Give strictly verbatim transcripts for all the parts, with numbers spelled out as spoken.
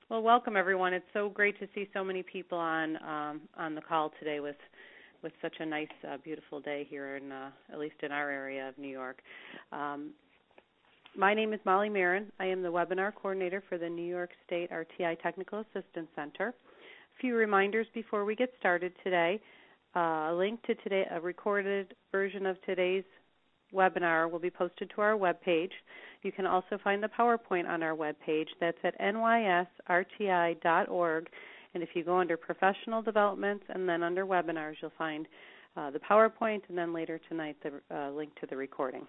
Well, welcome everyone. It's so great to see so many people on um, on the call today with with such a nice, uh, beautiful day here in uh, at least in our area of New York. Um, my name is Molly Marin. I am the webinar coordinator for the New York State R T I Technical Assistance Center. A few reminders before we get started today. Uh, a link to today, a recorded version of today's webinar will be posted to our webpage. You can also find the PowerPoint on our webpage. That's at N Y S R T I dot org. And if you go under Professional Developments and then under Webinars, you'll find uh, the PowerPoint and then later tonight the uh, link to the recording.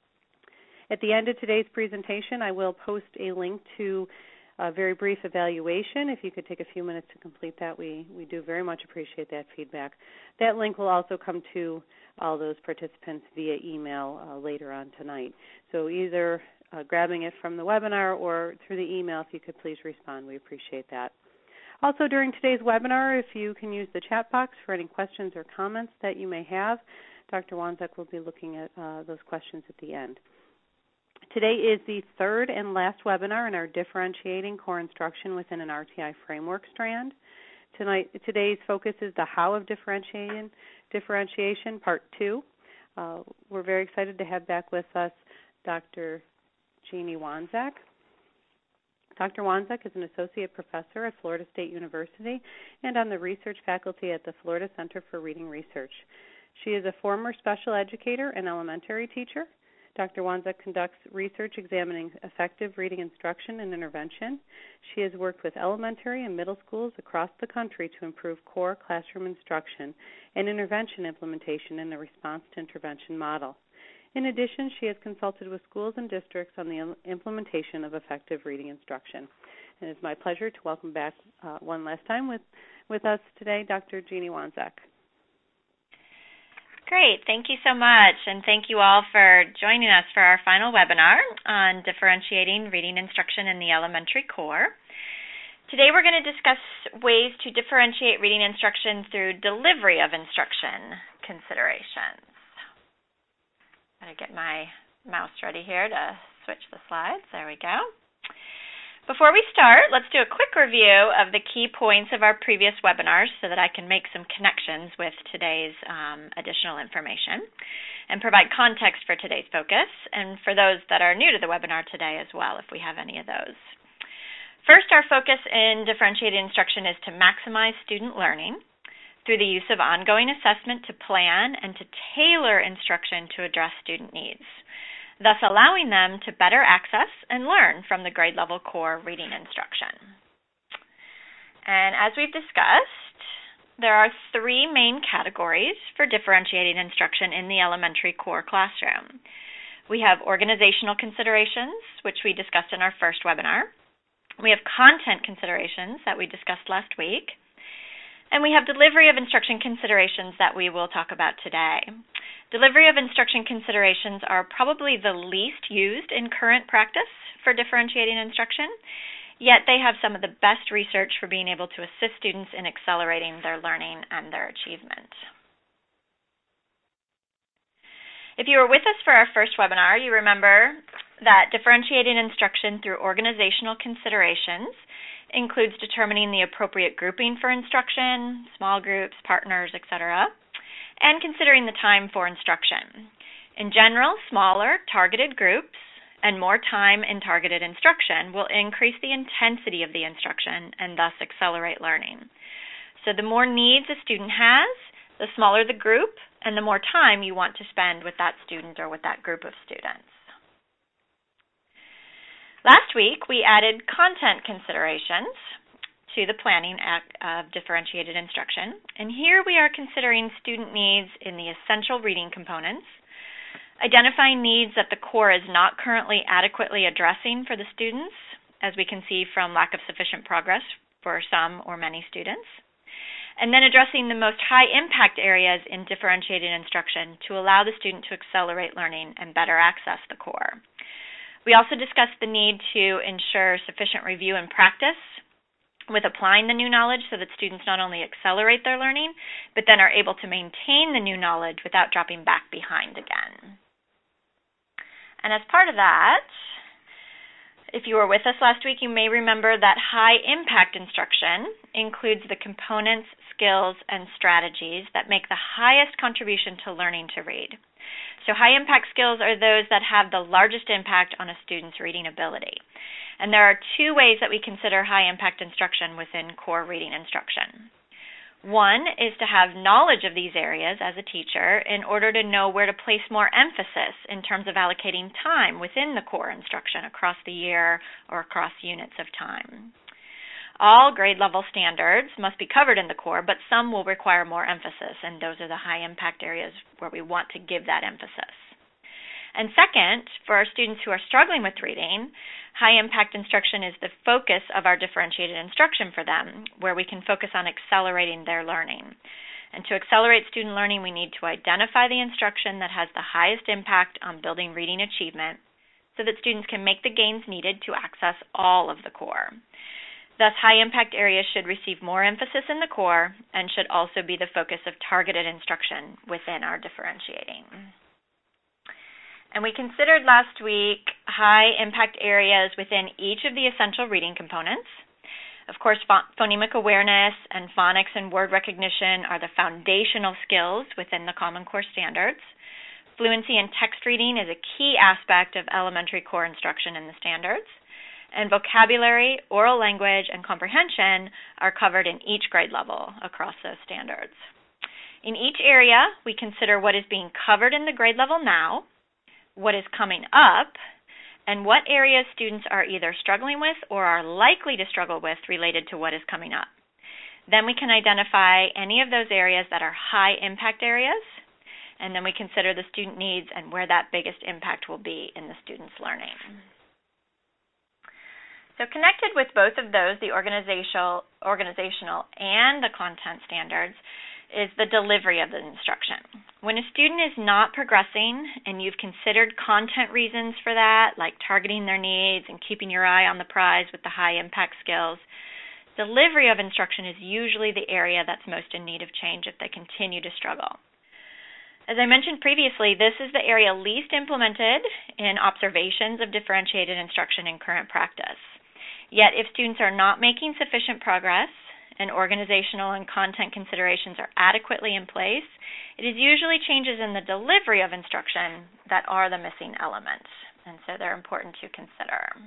At the end of today's presentation, I will post a link to a very brief evaluation. If you could take a few minutes to complete that, we, we do very much appreciate that feedback. That link will also come to all those participants via email uh, later on tonight. So either uh, grabbing it from the webinar or through the email, if you could please respond, we appreciate that. Also during today's webinar, if you can use the chat box for any questions or comments that you may have, Doctor Wanzek will be looking at uh, those questions at the end. Today is the third and last webinar in our Differentiating Core Instruction within an R T I Framework strand. Tonight, today's focus is the How of Differentiation, differentiation Part two. Uh, we're very excited to have back with us Doctor Jeannie Wanzek. Doctor Wanzek is an associate professor at Florida State University and on the research faculty at the Florida Center for Reading Research. She is a former special educator and elementary teacher. Doctor Wanzek conducts research examining effective reading instruction and intervention. She has worked with elementary and middle schools across the country to improve core classroom instruction and intervention implementation in a response to intervention model. In addition, she has consulted with schools and districts on the implementation of effective reading instruction. And it's my pleasure to welcome back uh, one last time with, with us today Doctor Jeannie Wanzek. Great. Thank you so much, and thank you all for joining us for our final webinar on differentiating reading instruction in the elementary core. Today we're going to discuss ways to differentiate reading instruction through delivery of instruction considerations. I'm going to get my mouse ready here to switch the slides. There we go. Before we start, let's do a quick review of the key points of our previous webinars so that I can make some connections with today's um, additional information and provide context for today's focus, and for those that are new to the webinar today as well, if we have any of those. First, our focus in differentiated instruction is to maximize student learning through the use of ongoing assessment to plan and to tailor instruction to address student needs, thus allowing them to better access and learn from the grade level core reading instruction. And as we've discussed, there are three main categories for differentiating instruction in the elementary core classroom. We have organizational considerations, which we discussed in our first webinar. We have content considerations that we discussed last week. And we have delivery of instruction considerations that we will talk about today. Delivery of instruction considerations are probably the least used in current practice for differentiating instruction, yet they have some of the best research for being able to assist students in accelerating their learning and their achievement. If you were with us for our first webinar, you remember that differentiating instruction through organizational considerations includes determining the appropriate grouping for instruction, small groups, partners, et cetera, and considering the time for instruction. In general, smaller targeted groups and more time in targeted instruction will increase the intensity of the instruction and thus accelerate learning. So the more needs a student has, the smaller the group and the more time you want to spend with that student or with that group of students. Last week, we added content considerations to the planning of differentiated instruction, and here we are considering student needs in the essential reading components, identifying needs that the core is not currently adequately addressing for the students, as we can see from lack of sufficient progress for some or many students, and then addressing the most high-impact areas in differentiated instruction to allow the student to accelerate learning and better access the core. We also discussed the need to ensure sufficient review and practice with applying the new knowledge so that students not only accelerate their learning, but then are able to maintain the new knowledge without dropping back behind again. And as part of that, if you were with us last week, you may remember that high-impact instruction includes the components, skills, and strategies that make the highest contribution to learning to read. So high-impact skills are those that have the largest impact on a student's reading ability. And there are two ways that we consider high-impact instruction within core reading instruction. One is to have knowledge of these areas as a teacher in order to know where to place more emphasis in terms of allocating time within the core instruction across the year or across units of time. All grade level standards must be covered in the core, but some will require more emphasis, and those are the high impact areas where we want to give that emphasis. And second, for our students who are struggling with reading, high-impact instruction is the focus of our differentiated instruction for them, where we can focus on accelerating their learning. And to accelerate student learning, we need to identify the instruction that has the highest impact on building reading achievement so that students can make the gains needed to access all of the core. Thus, high-impact areas should receive more emphasis in the core and should also be the focus of targeted instruction within our differentiating. And we considered last week high-impact areas within each of the essential reading components. Of course, phonemic awareness and phonics and word recognition are the foundational skills within the Common Core standards. Fluency in text reading is a key aspect of elementary core instruction in the standards. And vocabulary, oral language, and comprehension are covered in each grade level across those standards. In each area, we consider what is being covered in the grade level now, what is coming up, and what areas students are either struggling with or are likely to struggle with related to what is coming up. Then we can identify any of those areas that are high impact areas, and then we consider the student needs and where that biggest impact will be in the student's learning. So connected with both of those, the organizational, organizational and the content standards, is the delivery of the instruction. When a student is not progressing and you've considered content reasons for that, like targeting their needs and keeping your eye on the prize with the high impact skills, delivery of instruction is usually the area that's most in need of change if they continue to struggle. As I mentioned previously, this is the area least implemented in observations of differentiated instruction in current practice. Yet if students are not making sufficient progress, and organizational and content considerations are adequately in place, it is usually changes in the delivery of instruction that are the missing elements, and so they're important to consider.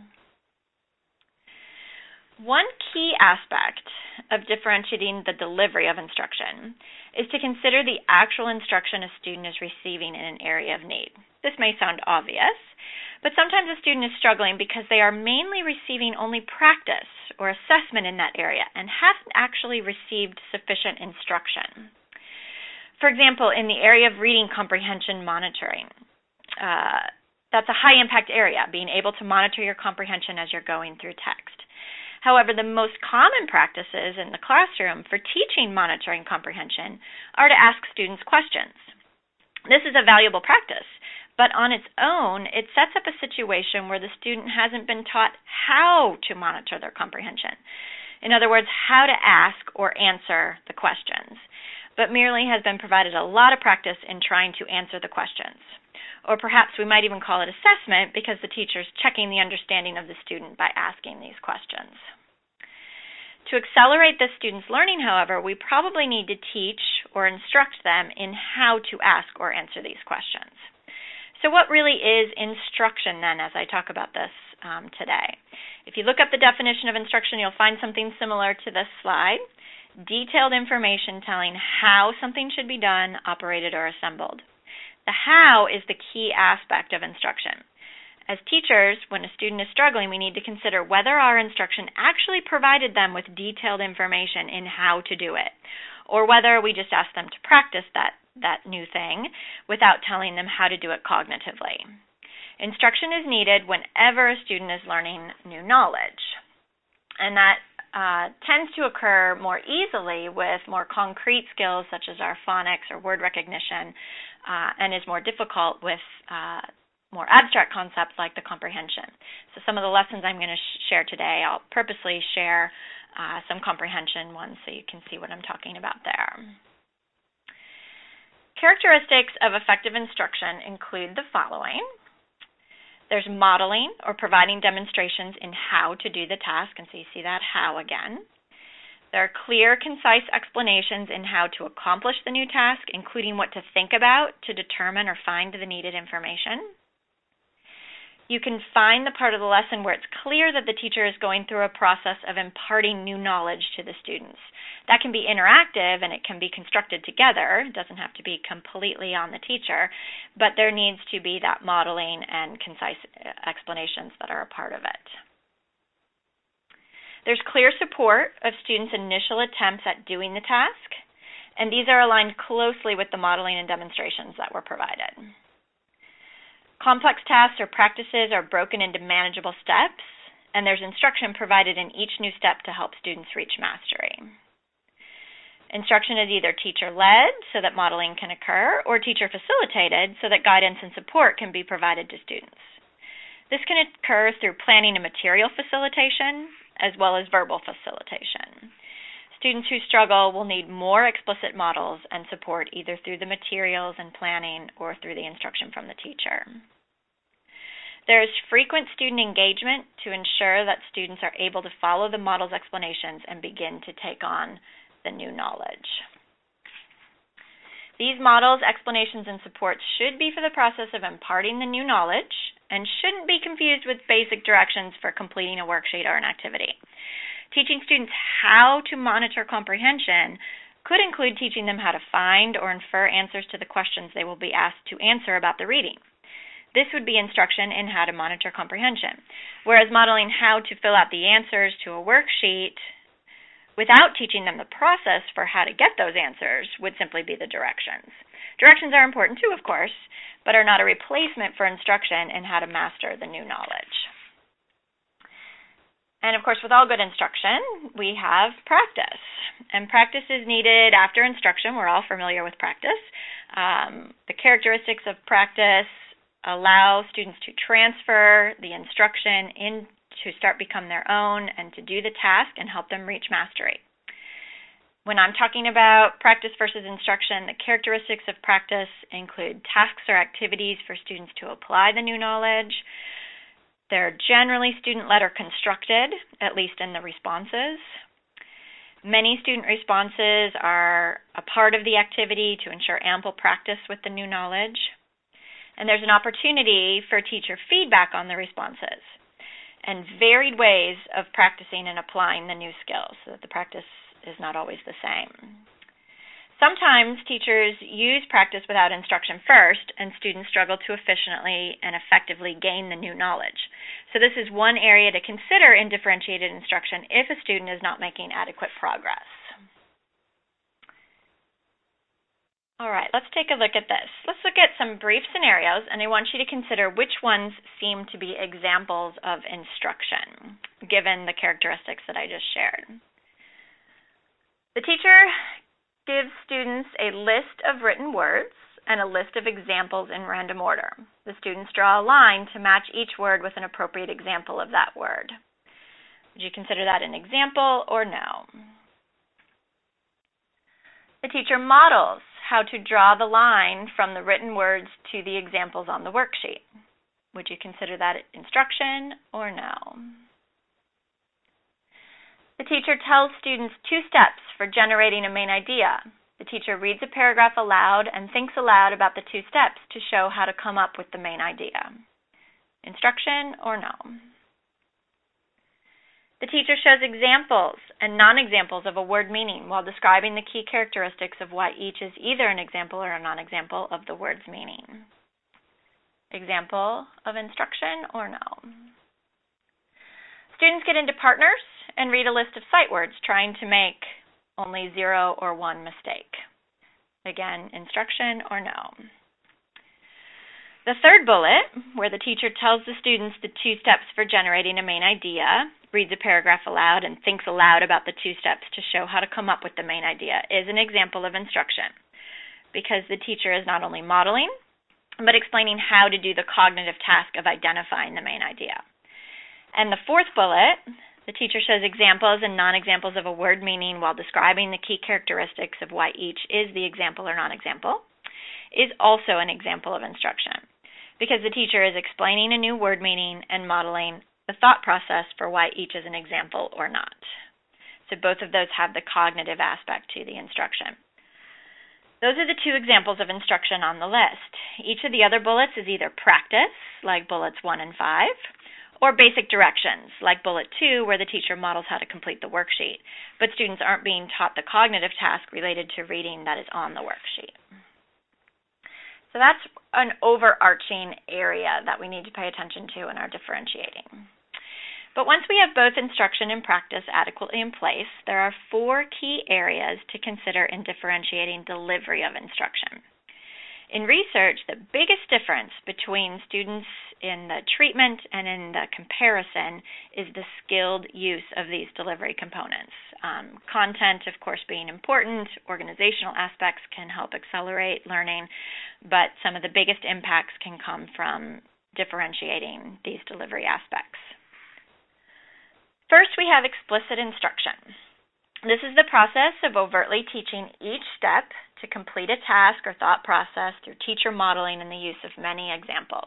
One key aspect of differentiating the delivery of instruction is to consider the actual instruction a student is receiving in an area of need. This may sound obvious, but sometimes a student is struggling because they are mainly receiving only practice or assessment in that area and haven't actually received sufficient instruction. For example, in the area of reading comprehension monitoring, uh, that's a high-impact area, being able to monitor your comprehension as you're going through text. However, the most common practices in the classroom for teaching monitoring comprehension are to ask students questions. This is a valuable practice, but on its own, it sets up a situation where the student hasn't been taught how to monitor their comprehension. In other words, how to ask or answer the questions, but merely has been provided a lot of practice in trying to answer the questions. Or perhaps we might even call it assessment because the teacher's checking the understanding of the student by asking these questions. To accelerate the student's learning, however, we probably need to teach or instruct them in how to ask or answer these questions. So what really is instruction then, as I talk about this um, today? If you look up the definition of instruction, you'll find something similar to this slide. Detailed information telling how something should be done, operated, or assembled. The how is the key aspect of instruction. As teachers, when a student is struggling, we need to consider whether our instruction actually provided them with detailed information in how to do it, or whether we just ask them to practice that, that new thing without telling them how to do it cognitively. Instruction is needed whenever a student is learning new knowledge, and that uh, tends to occur more easily with more concrete skills such as our phonics or word recognition, uh, and is more difficult with uh, more abstract concepts like the comprehension. So some of the lessons I'm going to sh- share today, I'll purposely share uh, some comprehension ones so you can see what I'm talking about there. Characteristics of effective instruction include the following. There's modeling or providing demonstrations in how to do the task, and so you see that how again. There are clear, concise explanations in how to accomplish the new task, including what to think about to determine or find the needed information. You can find the part of the lesson where it's clear that the teacher is going through a process of imparting new knowledge to the students. That can be interactive and it can be constructed together. It doesn't have to be completely on the teacher, but there needs to be that modeling and concise explanations that are a part of it. There's clear support of students' initial attempts at doing the task, and these are aligned closely with the modeling and demonstrations that were provided. Complex tasks or practices are broken into manageable steps, and there's instruction provided in each new step to help students reach mastery. Instruction is either teacher-led, so that modeling can occur, or teacher-facilitated, so that guidance and support can be provided to students. This can occur through planning and material facilitation, as well as verbal facilitation. Students who struggle will need more explicit models and support either through the materials and planning or through the instruction from the teacher. There is frequent student engagement to ensure that students are able to follow the model's explanations and begin to take on the new knowledge. These models, explanations, and supports should be for the process of imparting the new knowledge and shouldn't be confused with basic directions for completing a worksheet or an activity. Teaching students how to monitor comprehension could include teaching them how to find or infer answers to the questions they will be asked to answer about the reading. This would be instruction in how to monitor comprehension, whereas modeling how to fill out the answers to a worksheet without teaching them the process for how to get those answers would simply be the directions. Directions are important too, of course, but are not a replacement for instruction in how to master the new knowledge. And of course, with all good instruction, we have practice. And practice is needed after instruction. We're all familiar with practice. Um, the characteristics of practice allow students to transfer the instruction in to start become their own and to do the task and help them reach mastery. When I'm talking about practice versus instruction, the characteristics of practice include tasks or activities for students to apply the new knowledge. They're generally student-led or constructed, at least in the responses. Many student responses are a part of the activity to ensure ample practice with the new knowledge. And there's an opportunity for teacher feedback on the responses and varied ways of practicing and applying the new skills so that the practice is not always the same. Sometimes teachers use practice without instruction first, and students struggle to efficiently and effectively gain the new knowledge. So this is one area to consider in differentiated instruction if a student is not making adequate progress. All right, let's take a look at this. Let's look at some brief scenarios, and I want you to consider which ones seem to be examples of instruction, given the characteristics that I just shared. The teacher gives students a list of written words and a list of examples in random order. The students draw a line to match each word with an appropriate example of that word. Would you consider that an example or no? The teacher models how to draw the line from the written words to the examples on the worksheet. Would you consider that instruction or no? The teacher tells students two steps for generating a main idea. The teacher reads a paragraph aloud and thinks aloud about the two steps to show how to come up with the main idea. Instruction or no? The teacher shows examples and non-examples of a word meaning while describing the key characteristics of why each is either an example or a non-example of the word's meaning. Example of instruction or no? Students get into partners and read a list of sight words, trying to make only zero or one mistake. Again, instruction or no? The third bullet, where the teacher tells the students the two steps for generating a main idea, reads a paragraph aloud, and thinks aloud about the two steps to show how to come up with the main idea, is an example of instruction, because the teacher is not only modeling, but explaining how to do the cognitive task of identifying the main idea. And the fourth bullet, the teacher shows examples and non-examples of a word meaning while describing the key characteristics of why each is the example or non-example, is also an example of instruction, because the teacher is explaining a new word meaning and modeling the thought process for why each is an example or not. So both of those have the cognitive aspect to the instruction. Those are the two examples of instruction on the list. Each of the other bullets is either practice, like bullets one and five, or basic directions, like bullet two, where the teacher models how to complete the worksheet, but students aren't being taught the cognitive task related to reading that is on the worksheet. So that's an overarching area that we need to pay attention to in our differentiating. But once we have both instruction and practice adequately in place, there are four key areas to consider in differentiating delivery of instruction. In research, the biggest difference between students in the treatment and in the comparison is the skilled use of these delivery components. Um, content, of course, being important, organizational aspects can help accelerate learning, but some of the biggest impacts can come from differentiating these delivery aspects. First, we have explicit instruction. This is the process of overtly teaching each step to complete a task or thought process through teacher modeling and the use of many examples.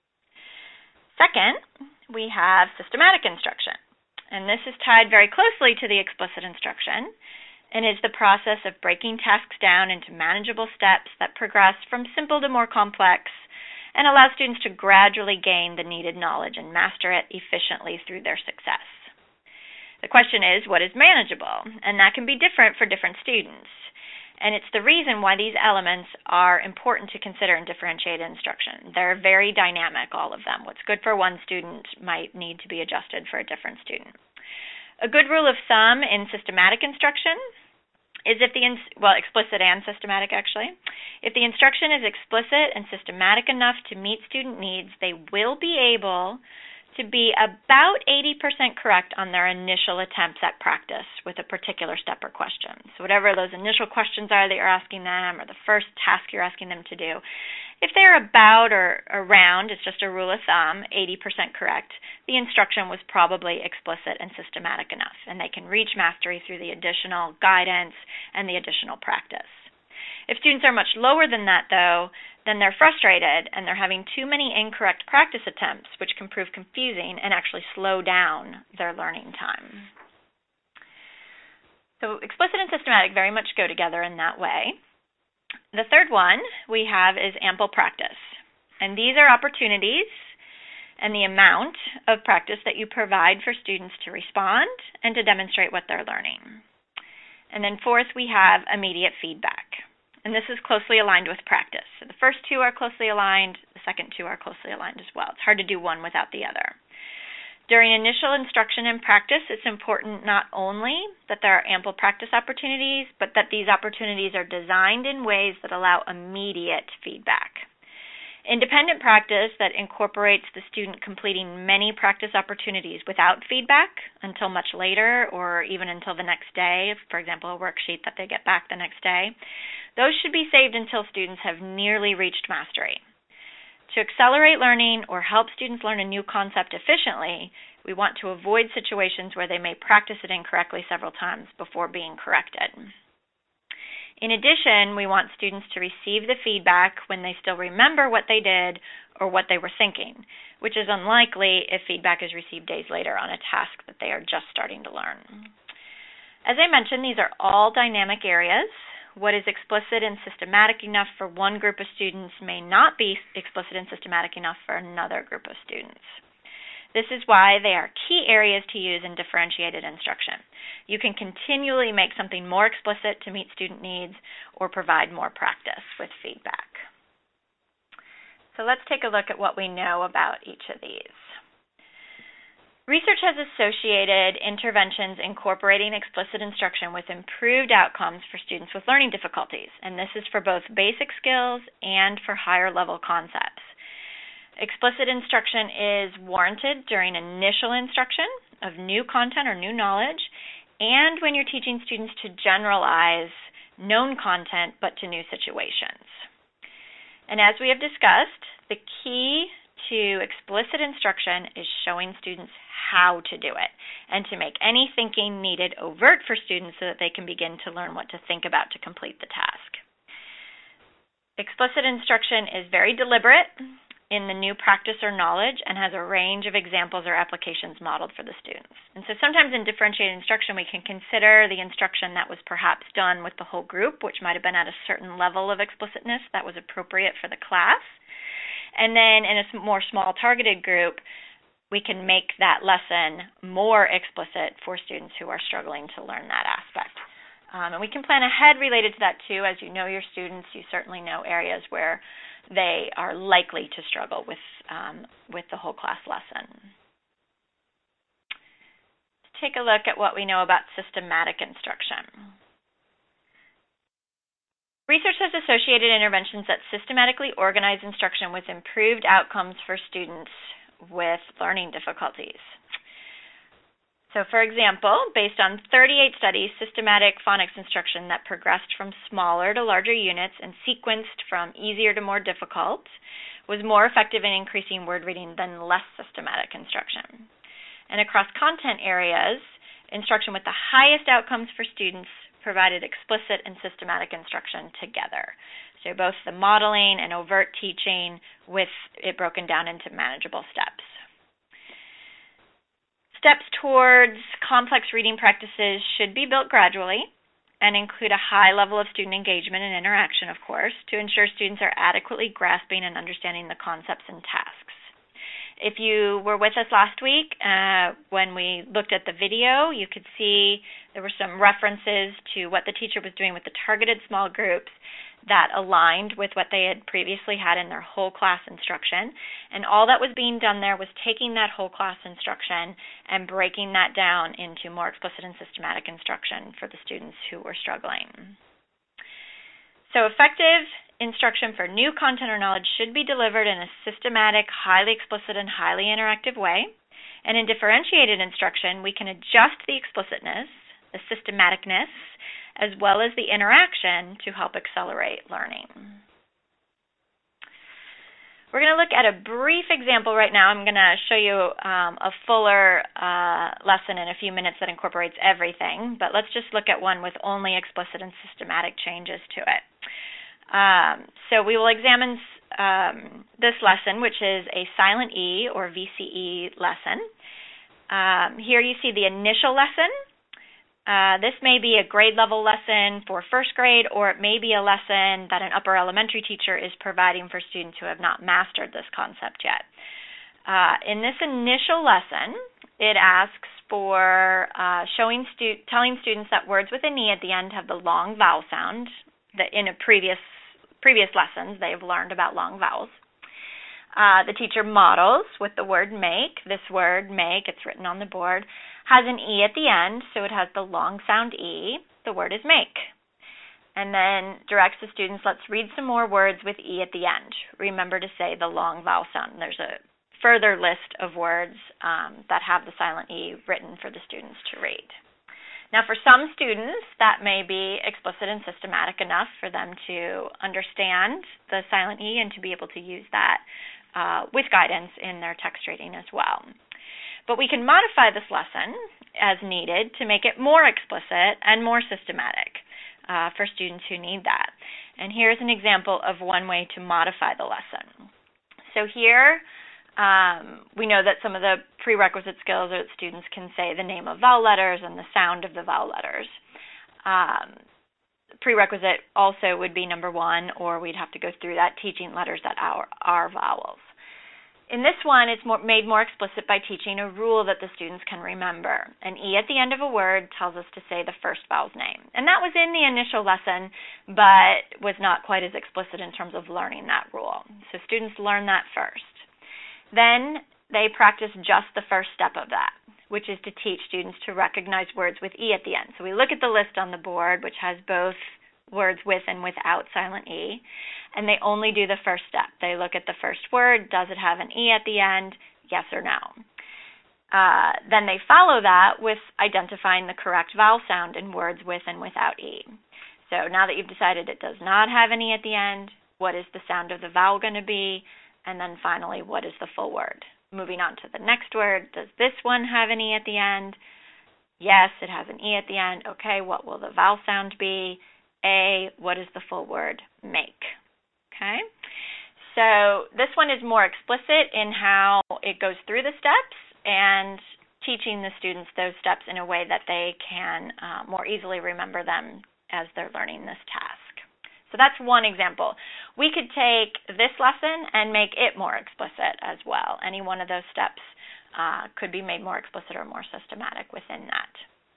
Second, we have systematic instruction, and this is tied very closely to the explicit instruction and is the process of breaking tasks down into manageable steps that progress from simple to more complex and allow students to gradually gain the needed knowledge and master it efficiently through their success. The question is, what is manageable? And that can be different for different students. And it's the reason why these elements are important to consider in differentiated instruction. They're very dynamic, all of them. What's good for one student might need to be adjusted for a different student. A good rule of thumb in systematic instruction is if the, well, explicit and systematic actually, if the instruction is explicit and systematic enough to meet student needs, they will be able to be about eighty percent correct on their initial attempts at practice with a particular step or question. So whatever those initial questions are that you're asking them or the first task you're asking them to do, if they're about or around, it's just a rule of thumb, eighty percent correct, the instruction was probably explicit and systematic enough, and they can reach mastery through the additional guidance and the additional practice. If students are much lower than that, though, then they're frustrated and they're having too many incorrect practice attempts, which can prove confusing and actually slow down their learning time. So explicit and systematic very much go together in that way. The third one we have is ample practice. And these are opportunities and the amount of practice that you provide for students to respond and to demonstrate what they're learning. And then fourth, we have immediate feedback. And this is closely aligned with practice. So the first two are closely aligned, the second two are closely aligned as well. It's hard to do one without the other. During initial instruction and practice, it's important not only that there are ample practice opportunities, but that these opportunities are designed in ways that allow immediate feedback. Independent practice that incorporates the student completing many practice opportunities without feedback until much later or even until the next day, for example, a worksheet that they get back the next day, those should be saved until students have nearly reached mastery. To accelerate learning or help students learn a new concept efficiently, we want to avoid situations where they may practice it incorrectly several times before being corrected. In addition, we want students to receive the feedback when they still remember what they did or what they were thinking, which is unlikely if feedback is received days later on a task that they are just starting to learn. As I mentioned, these are all dynamic areas. What is explicit and systematic enough for one group of students may not be explicit and systematic enough for another group of students. This is why they are key areas to use in differentiated instruction. You can continually make something more explicit to meet student needs or provide more practice with feedback. So let's take a look at what we know about each of these. Research has associated interventions incorporating explicit instruction with improved outcomes for students with learning difficulties, and this is for both basic skills and for higher level concepts. Explicit instruction is warranted during initial instruction of new content or new knowledge, and when you're teaching students to generalize known content but to new situations. And as we have discussed, the key to explicit instruction is showing students how to do it and to make any thinking needed overt for students so that they can begin to learn what to think about to complete the task. Explicit instruction is very deliberate in the new practice or knowledge and has a range of examples or applications modeled for the students. And so sometimes in differentiated instruction, we can consider the instruction that was perhaps done with the whole group, which might have been at a certain level of explicitness that was appropriate for the class. And then in a more small targeted group, we can make that lesson more explicit for students who are struggling to learn that aspect. Um, and we can plan ahead related to that too. As you know your students, you certainly know areas where they are likely to struggle with um, with the whole class lesson. Let's take a look at what we know about systematic instruction. Research has associated interventions that systematically organize instruction with improved outcomes for students with learning difficulties. So, for example, based on thirty-eight studies, systematic phonics instruction that progressed from smaller to larger units and sequenced from easier to more difficult was more effective in increasing word reading than less systematic instruction. And across content areas, instruction with the highest outcomes for students provided explicit and systematic instruction together. So both the modeling and overt teaching with it broken down into manageable steps. Steps towards complex reading practices should be built gradually and include a high level of student engagement and interaction, of course, to ensure students are adequately grasping and understanding the concepts and tasks. If you were with us last week uh, when we looked at the video, you could see there were some references to what the teacher was doing with the targeted small groups that aligned with what they had previously had in their whole class instruction. And all that was being done there was taking that whole class instruction and breaking that down into more explicit and systematic instruction for the students who were struggling. So effective instruction for new content or knowledge should be delivered in a systematic, highly explicit, and highly interactive way. And in differentiated instruction, we can adjust the explicitness, the systematicness, as well as the interaction to help accelerate learning. We're going to look at a brief example right now. I'm going to show you um, a fuller uh, lesson in a few minutes that incorporates everything, but let's just look at one with only explicit and systematic changes to it. Um, so we will examine um, this lesson, which is a silent E or V C E lesson. Um, here you see the initial lesson. Uh, this may be a grade level lesson for first grade, or it may be a lesson that an upper elementary teacher is providing for students who have not mastered this concept yet. Uh, in this initial lesson, it asks for uh, showing stu- telling students that words with an E at the end have the long vowel sound. That in a previous previous lessons they've learned about long vowels. Uh, the teacher models with the word make. This word make, it's written on the board, has an E at the end, so it has the long sound E. The word is make. And then directs the students, let's read some more words with E at the end. Remember to say the long vowel sound. And there's a further list of words um, that have the silent E written for the students to read. Now, for some students, that may be explicit and systematic enough for them to understand the silent E and to be able to use that uh, with guidance in their text reading as well. But we can modify this lesson as needed to make it more explicit and more systematic uh, for students who need that. And here's an example of one way to modify the lesson. So here, Um, we know that some of the prerequisite skills are that students can say the name of vowel letters and the sound of the vowel letters. Um, prerequisite also would be number one, or we'd have to go through that teaching letters that are, are vowels. In this one, it's more, made more explicit by teaching a rule that the students can remember. An E at the end of a word tells us to say the first vowel's name. And that was in the initial lesson, but was not quite as explicit in terms of learning that rule. So students learn that first. Then they practice just the first step of that, which is to teach students to recognize words with E at the end. So we look at the list on the board, which has both words with and without silent E, and they only do the first step. They look at the first word, does it have an E at the end, yes or no. Uh, then they follow that with identifying the correct vowel sound in words with and without E. So now that you've decided it does not have an E at the end, what is the sound of the vowel going to be? And then finally, what is the full word? Moving on to the next word, does this one have an E at the end? Yes, it has an E at the end. Okay, what will the vowel sound be? A, what is the full word? Make. Okay? So this one is more explicit in how it goes through the steps and teaching the students those steps in a way that they can uh, more easily remember them as they're learning this task. So that's one example. We could take this lesson and make it more explicit as well. Any one of those steps uh, could be made more explicit or more systematic within that.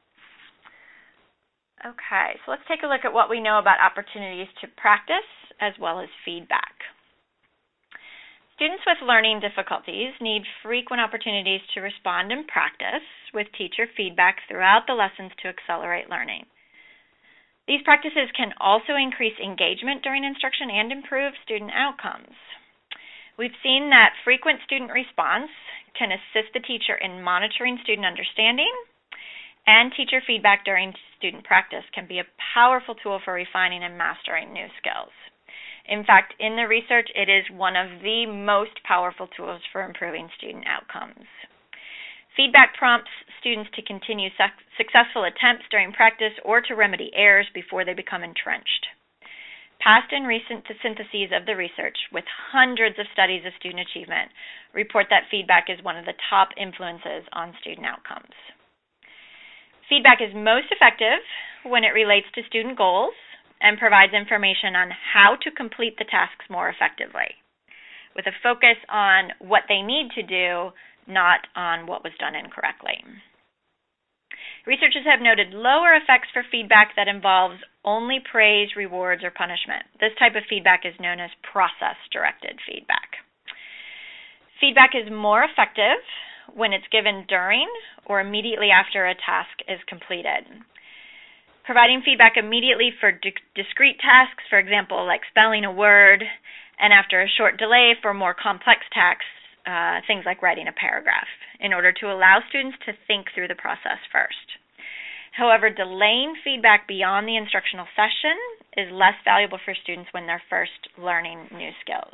Okay, so let's take a look at what we know about opportunities to practice as well as feedback. Students with learning difficulties need frequent opportunities to respond and practice with teacher feedback throughout the lessons to accelerate learning. These practices can also increase engagement during instruction and improve student outcomes. We've seen that frequent student response can assist the teacher in monitoring student understanding, and teacher feedback during student practice can be a powerful tool for refining and mastering new skills. In fact, in the research, it is one of the most powerful tools for improving student outcomes. Feedback prompts students to continue su- successful attempts during practice or to remedy errors before they become entrenched. Past and recent syntheses of the research, with hundreds of studies of student achievement, report that feedback is one of the top influences on student outcomes. Feedback is most effective when it relates to student goals and provides information on how to complete the tasks more effectively, with a focus on what they need to do, not on what was done incorrectly. Researchers have noted lower effects for feedback that involves only praise, rewards, or punishment. This type of feedback is known as process-directed feedback. Feedback is more effective when it's given during or immediately after a task is completed. Providing feedback immediately for di- discrete tasks, for example, like spelling a word, and after a short delay for more complex tasks, uh, things like writing a paragraph, in order to allow students to think through the process first. However, delaying feedback beyond the instructional session is less valuable for students when they're first learning new skills.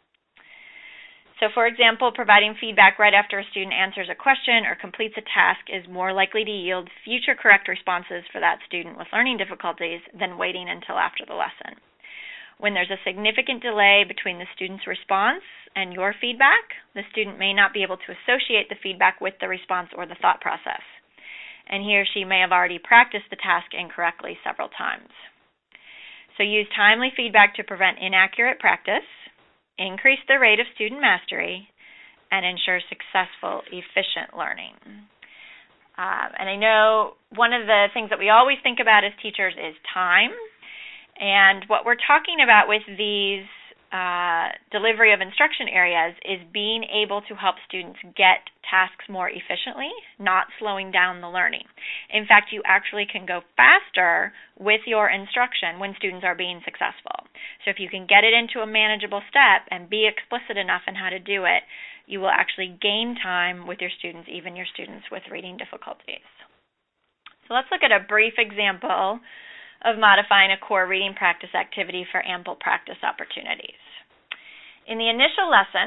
So, for example, providing feedback right after a student answers a question or completes a task is more likely to yield future correct responses for that student with learning difficulties than waiting until after the lesson. When there's a significant delay between the student's response and your feedback, the student may not be able to associate the feedback with the response or the thought process, and he or she may have already practiced the task incorrectly several times. So use timely feedback to prevent inaccurate practice, increase the rate of student mastery, and ensure successful, efficient learning. Uh, and I know one of the things that we always think about as teachers is time. And what we're talking about with these uh, delivery of instruction areas is being able to help students get tasks more efficiently, not slowing down the learning. In fact, you actually can go faster with your instruction when students are being successful. So if you can get it into a manageable step and be explicit enough in how to do it, you will actually gain time with your students, even your students with reading difficulties. So let's look at a brief example of modifying a core reading practice activity for ample practice opportunities. In the initial lesson,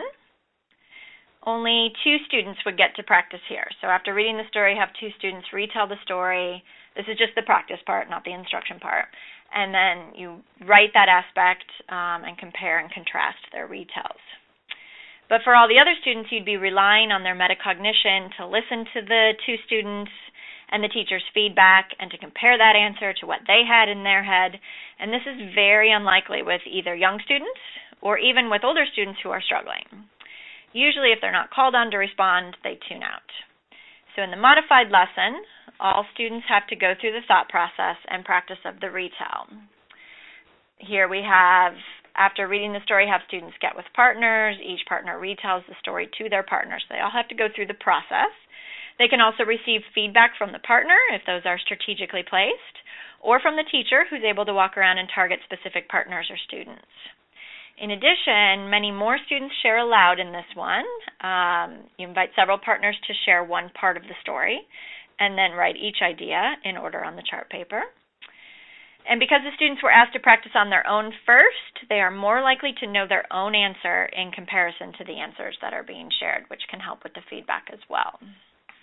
only two students would get to practice here. So after reading the story, have two students retell the story. This is just the practice part, not the instruction part. And then you write that aspect um, and compare and contrast their retells. But for all the other students, you'd be relying on their metacognition to listen to the two students and the teacher's feedback and to compare that answer to what they had in their head. And this is very unlikely with either young students or even with older students who are struggling. Usually if they're not called on to respond, they tune out. So in the modified lesson, all students have to go through the thought process and practice of the retell. Here we have, after reading the story, have students get with partners. Each partner retells the story to their partner. So they all have to go through the process. They can also receive feedback from the partner, if those are strategically placed, or from the teacher, who's able to walk around and target specific partners or students. In addition, many more students share aloud in this one. Um, you invite several partners to share one part of the story, and then write each idea in order on the chart paper. And because the students were asked to practice on their own first, they are more likely to know their own answer in comparison to the answers that are being shared, which can help with the feedback as well.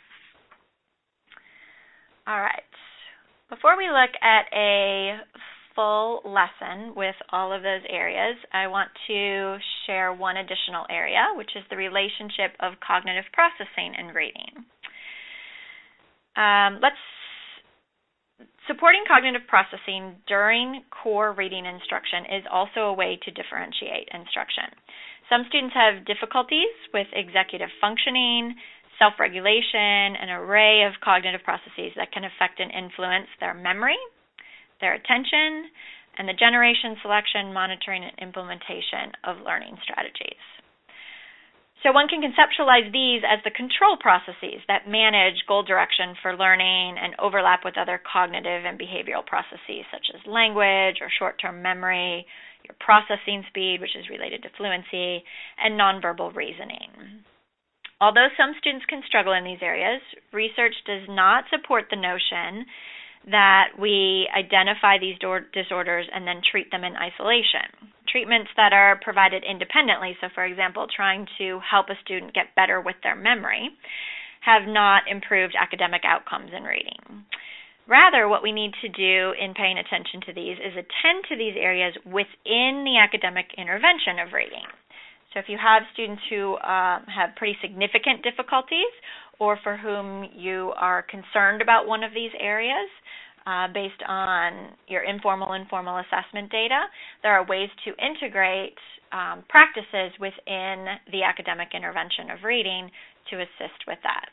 All right. Before we look at a full lesson with all of those areas, I want to share one additional area, which is the relationship of cognitive processing and reading. Um, let's Supporting cognitive processing during core reading instruction is also a way to differentiate instruction. Some students have difficulties with executive functioning, self-regulation, an array of cognitive processes that can affect and influence their memory, their attention, and the generation, selection, monitoring, and implementation of learning strategies. So one can conceptualize these as the control processes that manage goal direction for learning and overlap with other cognitive and behavioral processes such as language or short-term memory, your processing speed, which is related to fluency, and nonverbal reasoning. Although some students can struggle in these areas, research does not support the notion that we identify these disorders and then treat them in isolation. Treatments that are provided independently, so for example, trying to help a student get better with their memory, have not improved academic outcomes in reading. Rather, what we need to do in paying attention to these is attend to these areas within the academic intervention of reading. So if you have students who uh, have pretty significant difficulties or for whom you are concerned about one of these areas, Uh, based on your informal and formal assessment data, there are ways to integrate um, practices within the academic intervention of reading to assist with that.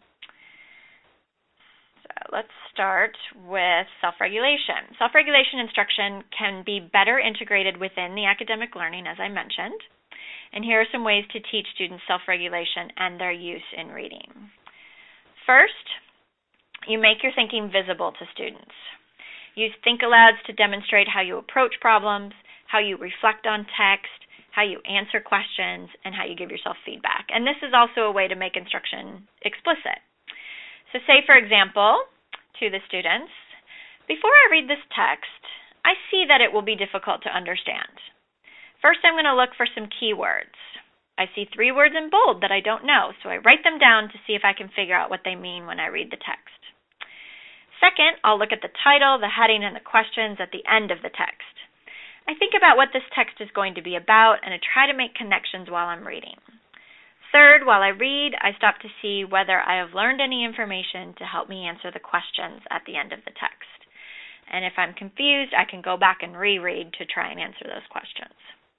So let's start with self-regulation. Self-regulation instruction can be better integrated within the academic learning, as I mentioned. And here are some ways to teach students self-regulation and their use in reading. First, you make your thinking visible to students. Use think-alouds to demonstrate how you approach problems, how you reflect on text, how you answer questions, and how you give yourself feedback. And this is also a way to make instruction explicit. So say, for example, to the students, before I read this text, I see that it will be difficult to understand. First, I'm going to look for some keywords. I see three words in bold that I don't know, so I write them down to see if I can figure out what they mean when I read the text. Second, I'll look at the title, the heading, and the questions at the end of the text. I think about what this text is going to be about, and I try to make connections while I'm reading. Third, while I read, I stop to see whether I have learned any information to help me answer the questions at the end of the text. And if I'm confused, I can go back and reread to try and answer those questions.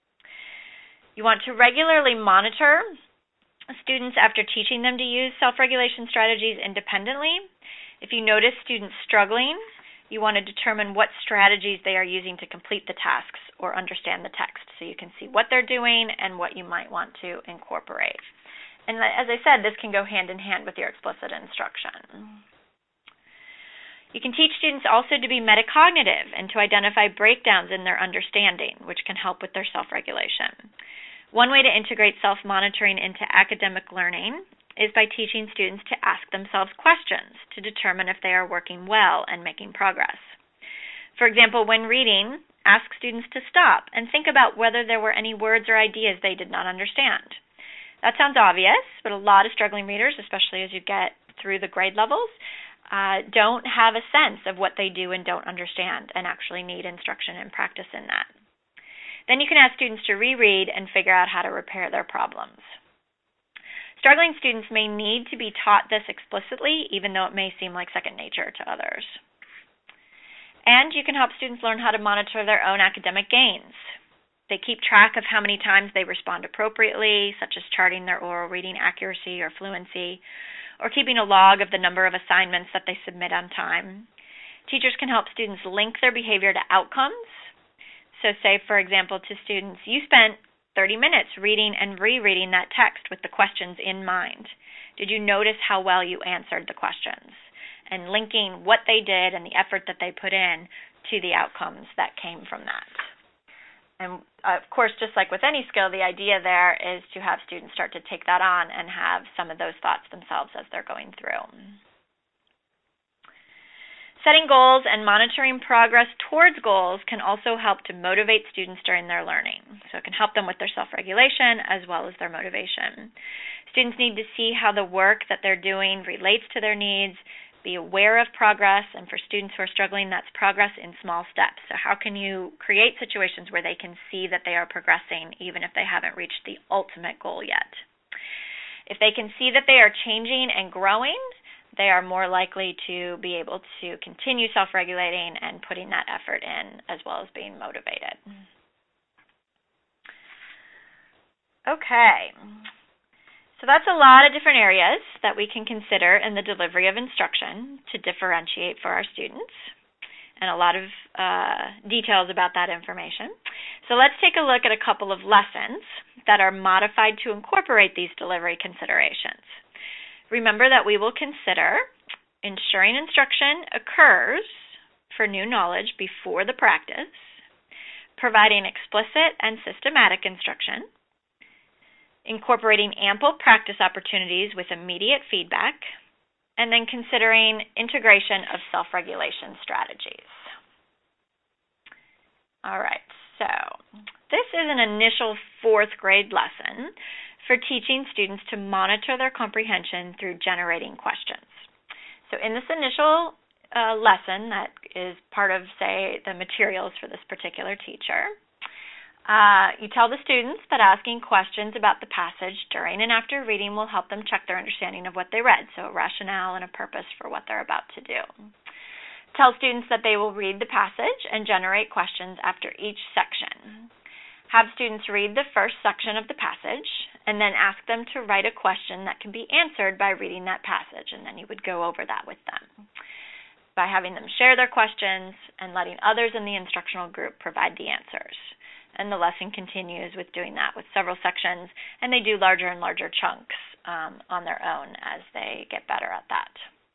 You want to regularly monitor students after teaching them to use self-regulation strategies independently. If you notice students struggling, you want to determine what strategies they are using to complete the tasks or understand the text, so you can see what they're doing and what you might want to incorporate. And as I said, this can go hand in hand with your explicit instruction. You can teach students also to be metacognitive and to identify breakdowns in their understanding, which can help with their self-regulation. One way to integrate self-monitoring into academic learning is by teaching students to ask themselves questions to determine if they are working well and making progress. For example, when reading, ask students to stop and think about whether there were any words or ideas they did not understand. That sounds obvious, but a lot of struggling readers, especially as you get through the grade levels, uh, don't have a sense of what they do and don't understand and actually need instruction and practice in that. Then you can ask students to reread and figure out how to repair their problems. Struggling students may need to be taught this explicitly, even though it may seem like second nature to others. And you can help students learn how to monitor their own academic gains. They keep track of how many times they respond appropriately, such as charting their oral reading accuracy or fluency, or keeping a log of the number of assignments that they submit on time. Teachers can help students link their behavior to outcomes. So say, for example, to students, you spent thirty minutes reading and rereading that text with the questions in mind. Did you notice how well you answered the questions? And linking what they did and the effort that they put in to the outcomes that came from that. And of course, just like with any skill, the idea there is to have students start to take that on and have some of those thoughts themselves as they're going through. Setting goals and monitoring progress towards goals can also help to motivate students during their learning. So it can help them with their self-regulation as well as their motivation. Students need to see how the work that they're doing relates to their needs, be aware of progress, and for students who are struggling, that's progress in small steps. So how can you create situations where they can see that they are progressing even if they haven't reached the ultimate goal yet? If they can see that they are changing and growing, they are more likely to be able to continue self-regulating and putting that effort in, as well as being motivated. Okay. So that's a lot of different areas that we can consider in the delivery of instruction to differentiate for our students, and a lot of uh, details about that information. So let's take a look at a couple of lessons that are modified to incorporate these delivery considerations. Remember that we will consider ensuring instruction occurs for new knowledge before the practice, providing explicit and systematic instruction, incorporating ample practice opportunities with immediate feedback, and then considering integration of self-regulation strategies. All right, so this is an initial fourth grade lesson for teaching students to monitor their comprehension through generating questions. So in this initial uh, lesson that is part of, say, the materials for this particular teacher, Uh, you tell the students that asking questions about the passage during and after reading will help them check their understanding of what they read, so a rationale and a purpose for what they're about to do. Tell students that they will read the passage and generate questions after each section. Have students read the first section of the passage and then ask them to write a question that can be answered by reading that passage, and then you would go over that with them by having them share their questions and letting others in the instructional group provide the answers. And the lesson continues with doing that with several sections, and they do larger and larger chunks um, on their own as they get better at that.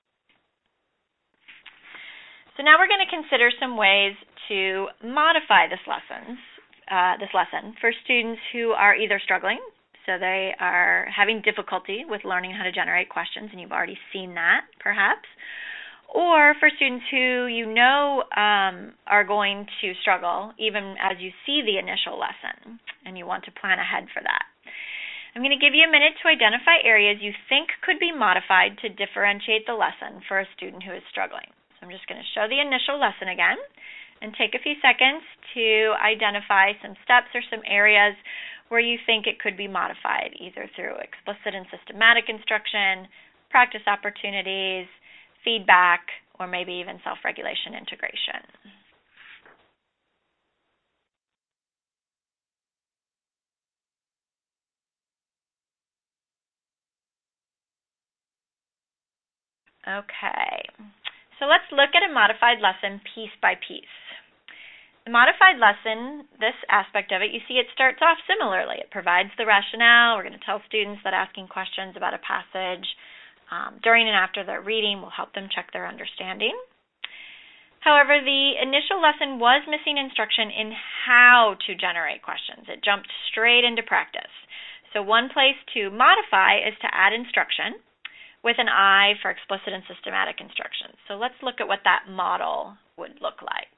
So now we're going to consider some ways to modify this lessons, uh, this lesson for students who are either struggling, so they are having difficulty with learning how to generate questions, and you've already seen that, perhaps, or for students who you know um, are going to struggle even as you see the initial lesson and you want to plan ahead for that. I'm going to give you a minute to identify areas you think could be modified to differentiate the lesson for a student who is struggling. So I'm just going to show the initial lesson again and take a few seconds to identify some steps or some areas where you think it could be modified, either through explicit and systematic instruction, practice opportunities, feedback, or maybe even self-regulation integration. Okay, so let's look at a modified lesson piece by piece. The modified lesson, this aspect of it, you see it starts off similarly. It provides the rationale. We're going to tell students that asking questions about a passage Um, during and after their reading will help them check their understanding. However, the initial lesson was missing instruction in how to generate questions. It jumped straight into practice. So one place to modify is to add instruction with an eye for explicit and systematic instructions. So let's look at what that model would look like.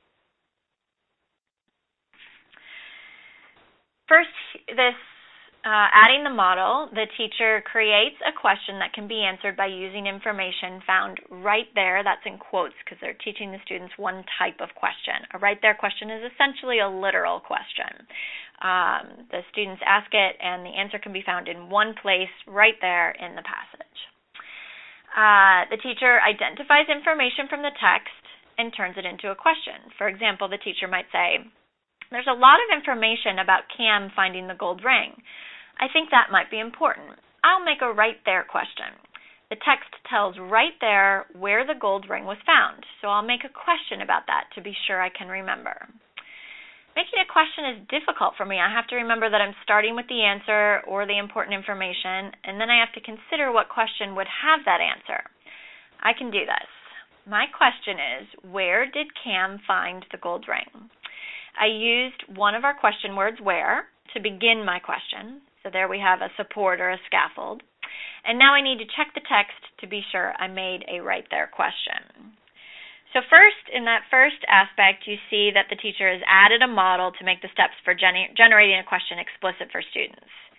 First, this Uh, adding the model, the teacher creates a question that can be answered by using information found right there. That's in quotes because they're teaching the students one type of question. A right there question is essentially a literal question. Um, the students ask it, and the answer can be found in one place right there in the passage. Uh, the teacher identifies information from the text and turns it into a question. For example, the teacher might say, "There's a lot of information about Cam finding the gold ring. I think that might be important. I'll make a right there question. The text tells right there where the gold ring was found, so I'll make a question about that to be sure I can remember." Making a question is difficult for me. I have to remember that I'm starting with the answer or the important information, and then I have to consider what question would have that answer. I can do this. My question is, where did Cam find the gold ring? I used one of our question words, where, to begin my question. So there we have a support or a scaffold. And now I need to check the text to be sure I made a right there question. So first, in that first aspect, you see that the teacher has added a model to make the steps for gener- generating a question explicit for students.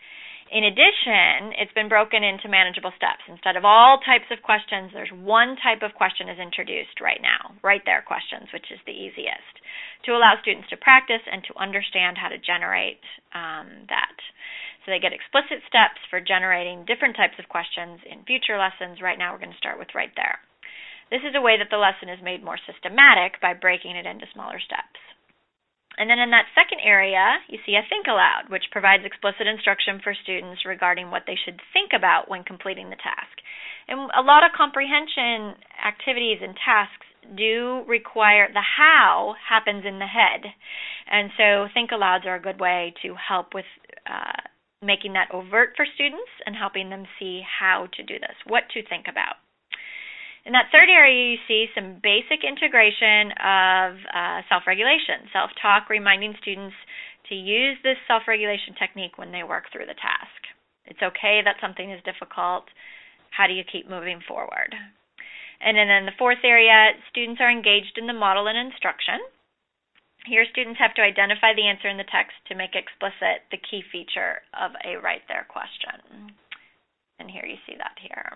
In addition, it's been broken into manageable steps. Instead of all types of questions, there's one type of question is introduced right now, right there questions, which is the easiest, to allow students to practice and to understand how to generate um, that. So they get explicit steps for generating different types of questions in future lessons. Right now we're going to start with right there. This is a way that the lesson is made more systematic by breaking it into smaller steps. And then in that second area, you see a Think Aloud, which provides explicit instruction for students regarding what they should think about when completing the task. And a lot of comprehension activities and tasks do require the how happens in the head. And so Think Alouds are a good way to help with uh, making that overt for students and helping them see how to do this, what to think about. In that third area, you see some basic integration of uh, self-regulation, self-talk, reminding students to use this self-regulation technique when they work through the task. It's okay that something is difficult. How do you keep moving forward? And then in the fourth area, students are engaged in the model and instruction. Here, students have to identify the answer in the text to make explicit the key feature of a right there question. And here you see that here.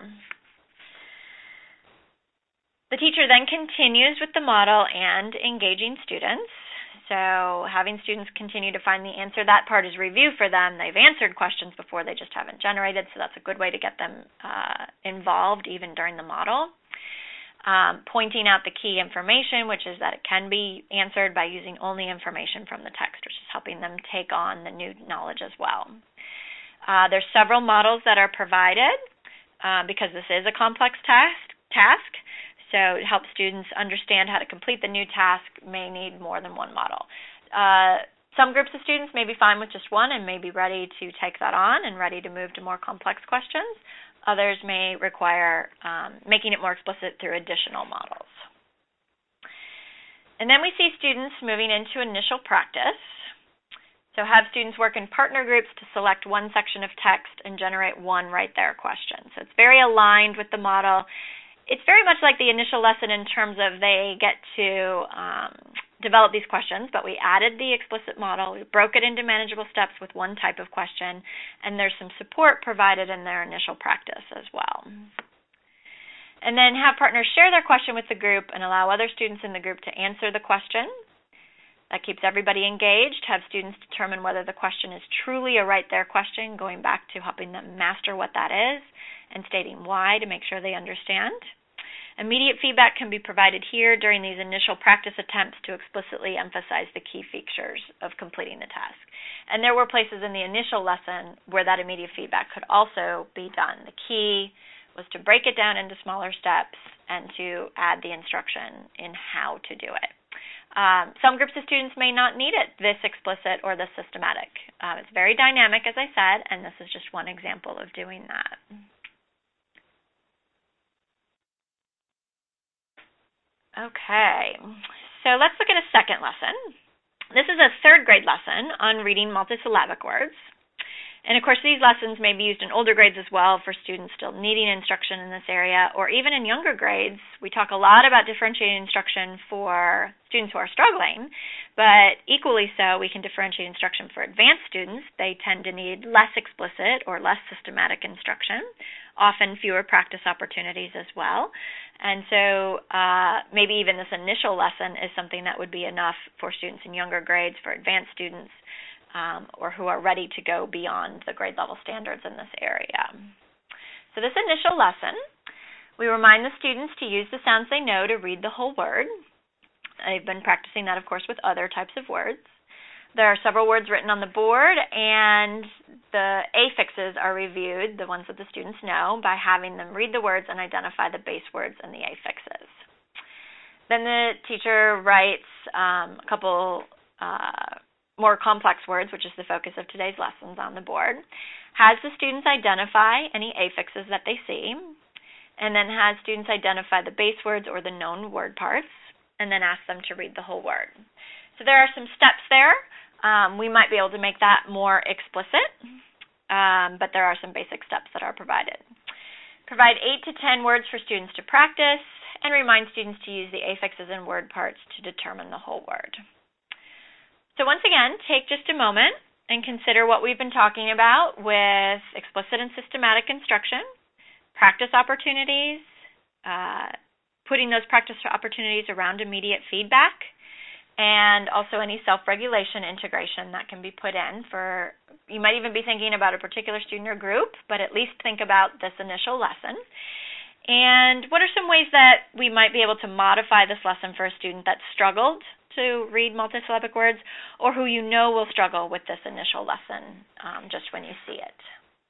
The teacher then continues with the model and engaging students. So having students continue to find the answer, that part is review for them. They've answered questions before, they just haven't generated, so that's a good way to get them uh, involved even during the model. Um, pointing out the key information, which is that it can be answered by using only information from the text, which is helping them take on the new knowledge as well. Uh, there's several models that are provided uh, because this is a complex task. task. So it helps students understand how to complete the new task, may need more than one model. Uh, some groups of students may be fine with just one and may be ready to take that on and ready to move to more complex questions. Others may require um, making it more explicit through additional models. And then we see students moving into initial practice. So have students work in partner groups to select one section of text and generate one right there question. So it's very aligned with the model. It's very much like the initial lesson in terms of they get to um, develop these questions, but we added the explicit model, we broke it into manageable steps with one type of question, and there's some support provided in their initial practice as well. And then have partners share their question with the group and allow other students in the group to answer the question. That keeps everybody engaged. Have students determine whether the question is truly a right there question, going back to helping them master what that is and stating why to make sure they understand. Immediate feedback can be provided here during these initial practice attempts to explicitly emphasize the key features of completing the task. And there were places in the initial lesson where that immediate feedback could also be done. The key was to break it down into smaller steps and to add the instruction in how to do it. Um, some groups of students may not need it this explicit or this systematic. Uh, it's very dynamic, as I said, and this is just one example of doing that. Okay, so let's look at a second lesson. This is a third grade lesson on reading multisyllabic words. And of course, these lessons may be used in older grades as well for students still needing instruction in this area, or even in younger grades. We talk a lot about differentiating instruction for students who are struggling, but equally so, we can differentiate instruction for advanced students. They tend to need less explicit or less systematic instruction, often fewer practice opportunities as well. And so uh, maybe even this initial lesson is something that would be enough for students in younger grades, for advanced students, Um, or who are ready to go beyond the grade level standards in this area. So this initial lesson, we remind the students to use the sounds they know to read the whole word. I've been practicing that, of course, with other types of words. There are several words written on the board, and the affixes are reviewed, the ones that the students know, by having them read the words and identify the base words and the affixes. Then the teacher writes um, a couple uh, more complex words, which is the focus of today's lessons, on the board, has the students identify any affixes that they see, and then has students identify the base words or the known word parts, and then ask them to read the whole word. So there are some steps there. Um, we might be able to make that more explicit, um, but there are some basic steps that are provided. Provide eight to ten words for students to practice, and remind students to use the affixes and word parts to determine the whole word. So once again, take just a moment and consider what we've been talking about with explicit and systematic instruction, practice opportunities, uh, putting those practice opportunities around immediate feedback, and also any self-regulation integration that can be put in for, you might even be thinking about a particular student or group, but at least think about this initial lesson. And what are some ways that we might be able to modify this lesson for a student that struggled to read multisyllabic words, or who you know will struggle with this initial lesson um, just when you see it?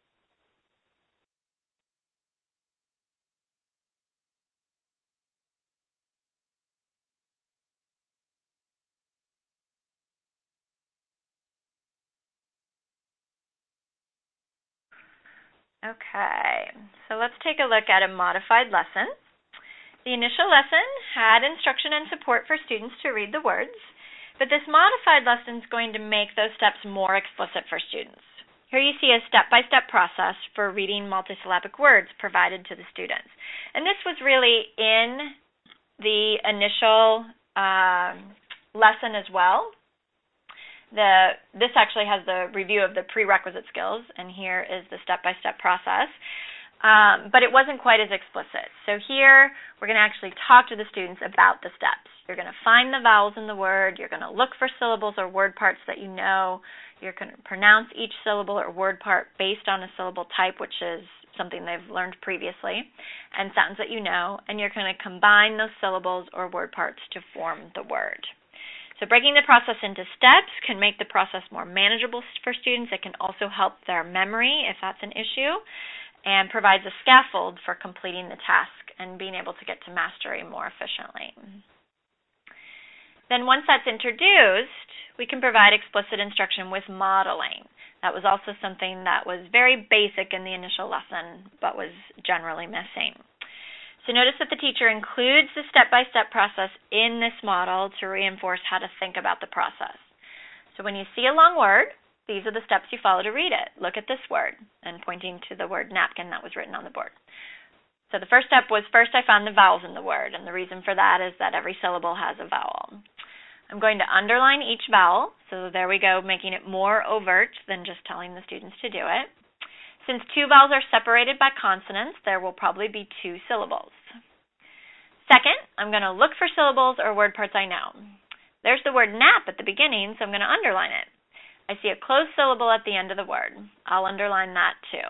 Okay, so let's take a look at a modified lesson. The initial lesson had instruction and support for students to read the words, but this modified lesson is going to make those steps more explicit for students. Here you see a step-by-step process for reading multisyllabic words provided to the students. And this was really in the initial uh, lesson as well. The, this actually has the review of the prerequisite skills, and here is the step-by-step process. Um, but it wasn't quite as explicit. So here, we're going to actually talk to the students about the steps. You're going to find the vowels in the word. You're going to look for syllables or word parts that you know. You're going to pronounce each syllable or word part based on a syllable type, which is something they've learned previously, and sentence that you know. And you're going to combine those syllables or word parts to form the word. So breaking the process into steps can make the process more manageable for students. It can also help their memory if that's an issue, and provides a scaffold for completing the task and being able to get to mastery more efficiently. Then once that's introduced, we can provide explicit instruction with modeling. That was also something that was very basic in the initial lesson, but was generally missing. So notice that the teacher includes the step-by-step process in this model to reinforce how to think about the process. So when you see a long word, these are the steps you follow to read it. Look at this word, and pointing to the word napkin that was written on the board. So the first step was, first I found the vowels in the word, and the reason for that is that every syllable has a vowel. I'm going to underline each vowel, so there we go, making it more overt than just telling the students to do it. Since two vowels are separated by consonants, there will probably be two syllables. Second, I'm going to look for syllables or word parts I know. There's the word nap at the beginning, so I'm going to underline it. I see a closed syllable at the end of the word. I'll underline that too.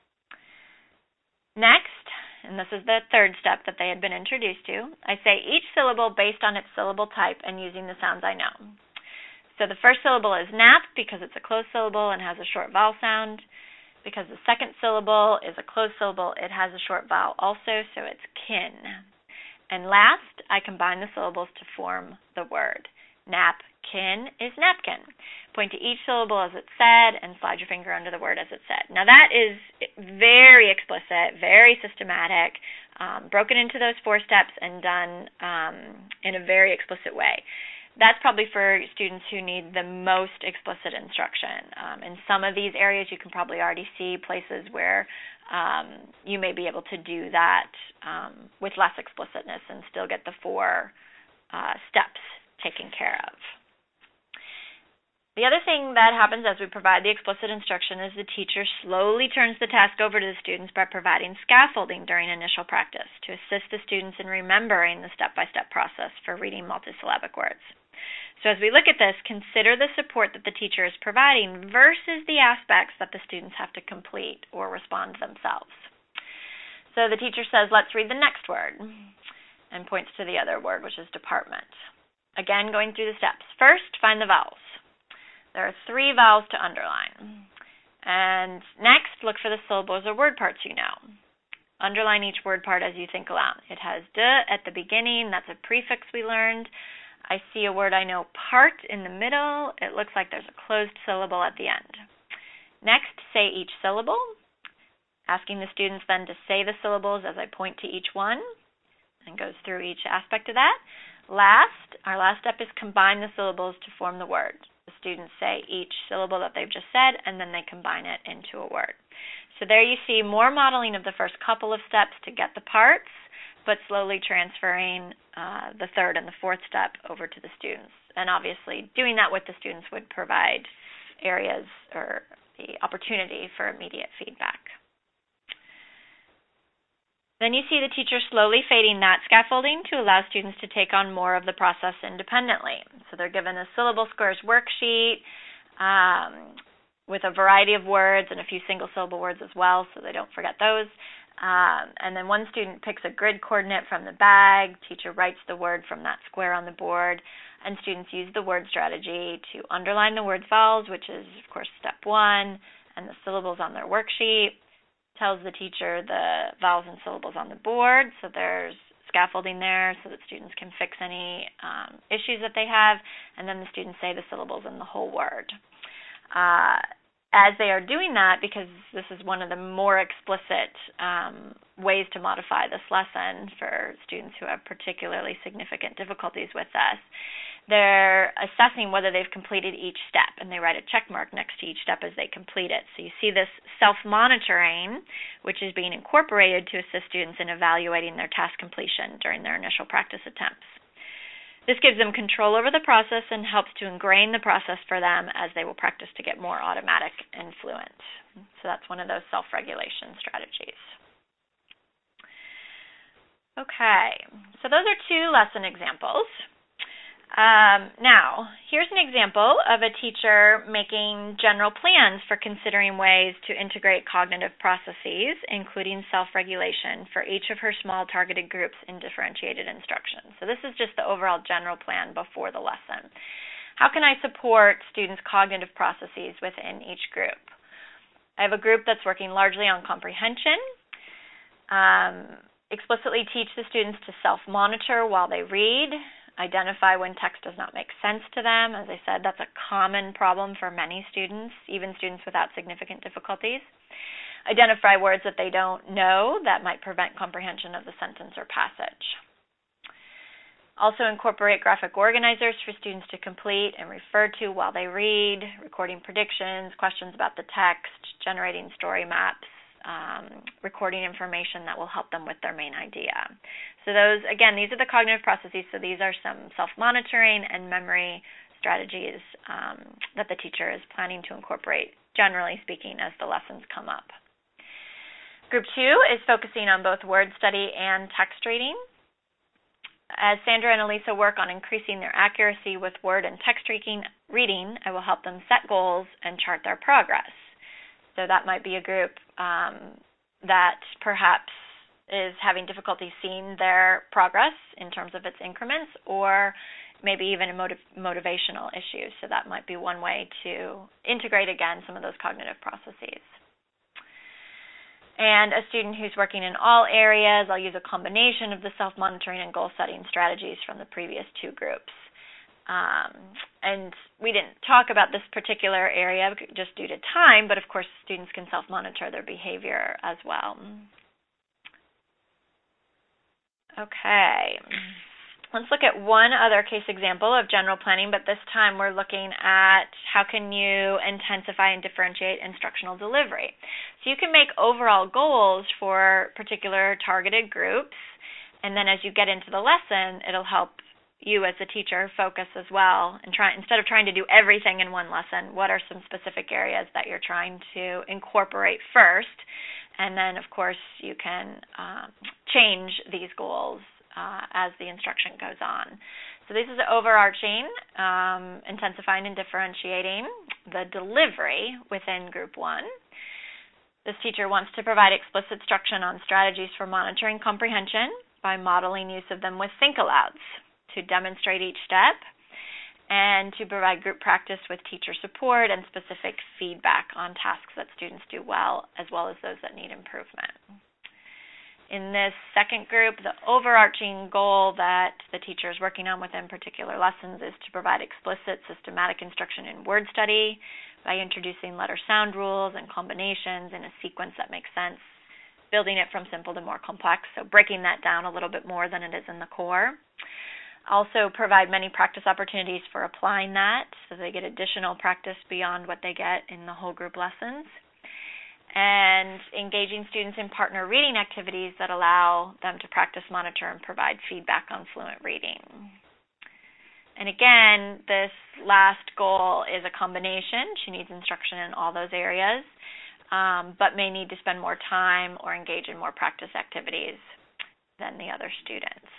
Next, and this is the third step that they had been introduced to, I say each syllable based on its syllable type and using the sounds I know. So the first syllable is nap because it's a closed syllable and has a short vowel sound. Because the second syllable is a closed syllable, it has a short vowel also, so it's kin. And last, I combine the syllables to form the word. Napkin is napkin. Point to each syllable as it's said and slide your finger under the word as it's said. Now that is very explicit, very systematic, um, broken into those four steps and done um, in a very explicit way. That's probably for students who need the most explicit instruction. Um, in some of these areas, you can probably already see places where um, you may be able to do that um, with less explicitness and still get the four uh, steps taken care of. The other thing that happens as we provide the explicit instruction is the teacher slowly turns the task over to the students by providing scaffolding during initial practice to assist the students in remembering the step-by-step process for reading multisyllabic words. So as we look at this, consider the support that the teacher is providing versus the aspects that the students have to complete or respond themselves. So the teacher says, let's read the next word, and points to the other word, which is department. Again, going through the steps. First, find the vowels. There are three vowels to underline. And next, look for the syllables or word parts you know. Underline each word part as you think aloud. It has d at the beginning. That's a prefix we learned. I see a word I know, part, in the middle. It looks like there's a closed syllable at the end. Next, say each syllable, asking the students then to say the syllables as I point to each one, and goes through each aspect of that. Last, our last step is combine the syllables to form the word. The students say each syllable that they've just said, and then they combine it into a word. So there you see more modeling of the first couple of steps to get the parts, but slowly transferring uh, the third and the fourth step over to the students. And obviously, doing that with the students would provide areas or the opportunity for immediate feedback. Then you see the teacher slowly fading that scaffolding to allow students to take on more of the process independently. So they're given a syllable scores worksheet um, with a variety of words and a few single syllable words as well, so they don't forget those. Um, and then one student picks a grid coordinate from the bag, teacher writes the word from that square on the board, and students use the word strategy to underline the word's vowels, which is, of course, step one, and the syllables on their worksheet. Tells the teacher the vowels and syllables on the board, so there's scaffolding there so that students can fix any um, issues that they have, and then the students say the syllables and the whole word. Uh, as they are doing that, because this is one of the more explicit um, ways to modify this lesson for students who have particularly significant difficulties with this, they're assessing whether they've completed each step, and they write a check mark next to each step as they complete it. So you see this self-monitoring, which is being incorporated to assist students in evaluating their task completion during their initial practice attempts. This gives them control over the process and helps to ingrain the process for them as they will practice to get more automatic and fluent. So that's one of those self-regulation strategies. Okay, so those are two lesson examples. Um, now, here's an example of a teacher making general plans for considering ways to integrate cognitive processes, including self-regulation, for each of her small targeted groups in differentiated instruction. So this is just the overall general plan before the lesson. How can I support students' cognitive processes within each group? I have a group that's working largely on comprehension. Um, explicitly teach the students to self-monitor while they read. Identify when text does not make sense to them. As I said, that's a common problem for many students, even students without significant difficulties. Identify words that they don't know that might prevent comprehension of the sentence or passage. Also incorporate graphic organizers for students to complete and refer to while they read, recording predictions, questions about the text, generating story maps, um, recording information that will help them with their main idea. So those, again, these are the cognitive processes, so these are some self-monitoring and memory strategies um, that the teacher is planning to incorporate, generally speaking, as the lessons come up. Group two is focusing on both word study and text reading. As Sandra and Elisa work on increasing their accuracy with word and text reading, I will help them set goals and chart their progress. So that might be a group um, that perhaps is having difficulty seeing their progress in terms of its increments, or maybe even a motiv- motivational issue. So that might be one way to integrate, again, some of those cognitive processes. And a student who's working in all areas, I'll use a combination of the self-monitoring and goal-setting strategies from the previous two groups. Um, and we didn't talk about this particular area just due to time, but of course students can self-monitor their behavior as well. Okay, let's look at one other case example of general planning, but this time we're looking at how can you intensify and differentiate instructional delivery. So you can make overall goals for particular targeted groups, and then as you get into the lesson, it'll help you as a teacher focus as well, and try, instead of trying to do everything in one lesson, what are some specific areas that you're trying to incorporate first? And then, of course, you can um, change these goals uh, as the instruction goes on. So this is overarching, um, intensifying and differentiating the delivery within Group one. This teacher wants to provide explicit instruction on strategies for monitoring comprehension by modeling use of them with think-alouds to demonstrate each step, and to provide group practice with teacher support and specific feedback on tasks that students do well, as well as those that need improvement. In this second group, the overarching goal that the teacher is working on within particular lessons is to provide explicit, systematic instruction in word study by introducing letter-sound rules and combinations in a sequence that makes sense, building it from simple to more complex, so breaking that down a little bit more than it is in the core. Also provide many practice opportunities for applying that, so they get additional practice beyond what they get in the whole group lessons. And engaging students in partner reading activities that allow them to practice, monitor, and provide feedback on fluent reading. And again, this last goal is a combination. She needs instruction in all those areas, um, but may need to spend more time or engage in more practice activities than the other students.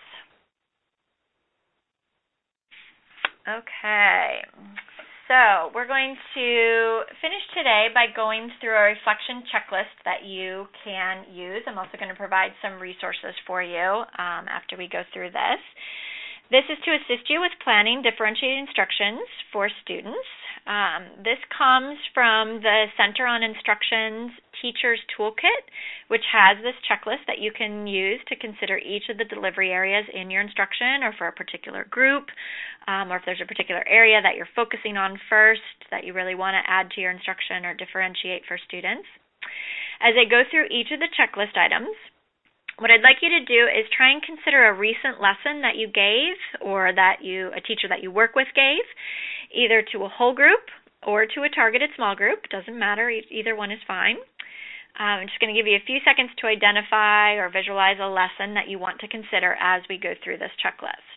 Okay, so we're going to finish today by going through a reflection checklist that you can use. I'm also going to provide some resources for you um, after we go through this. This is to assist you with planning differentiated instructions for students. Um, this comes from the Center on Instruction's Teacher's Toolkit, which has this checklist that you can use to consider each of the delivery areas in your instruction or for a particular group, um, or if there's a particular area that you're focusing on first that you really want to add to your instruction or differentiate for students. As I go through each of the checklist items, what I'd like you to do is try and consider a recent lesson that you gave or that you a teacher that you work with gave, either to a whole group or to a targeted small group. Doesn't matter. Either one is fine. Um, I'm just going to give you a few seconds to identify or visualize a lesson that you want to consider as we go through this checklist.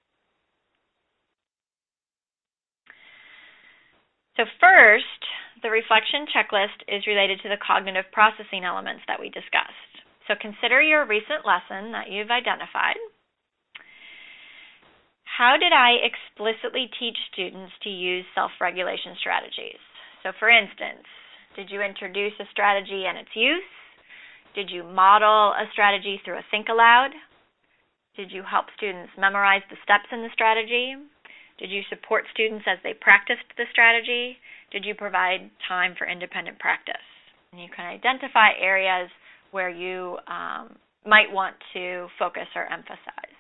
So first, the reflection checklist is related to the cognitive processing elements that we discussed. So consider your recent lesson that you've identified. How did I explicitly teach students to use self-regulation strategies? So for instance, did you introduce a strategy and its use? Did you model a strategy through a think aloud? Did you help students memorize the steps in the strategy? Did you support students as they practiced the strategy? Did you provide time for independent practice? And you can identify areas where you um, might want to focus or emphasize.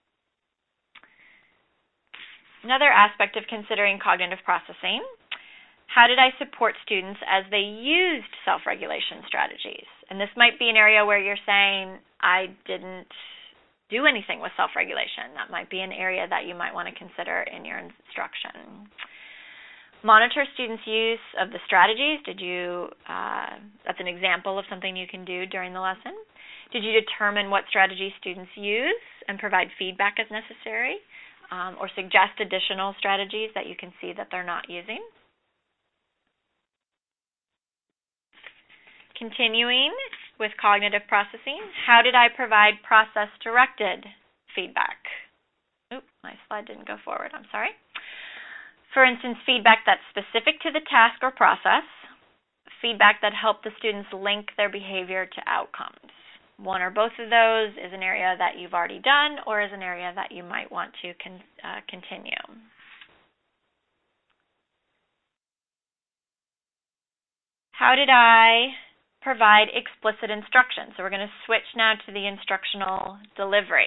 Another aspect of considering cognitive processing, how did I support students as they used self-regulation strategies? And this might be an area where you're saying, I didn't do anything with self-regulation. That might be an area that you might want to consider in your instruction. Monitor students' use of the strategies. Did you, uh, that's an example of something you can do during the lesson. Did you determine what strategies students use and provide feedback as necessary, um, or suggest additional strategies that you can see that they're not using? Continuing with cognitive processing, how did I provide process-directed feedback? Oop, my slide didn't go forward, I'm sorry. For instance, feedback that's specific to the task or process, feedback that helped the students link their behavior to outcomes. One or both of those is an area that you've already done or is an area that you might want to con uh, continue. How did I provide explicit instruction? So we're going to switch now to the instructional delivery.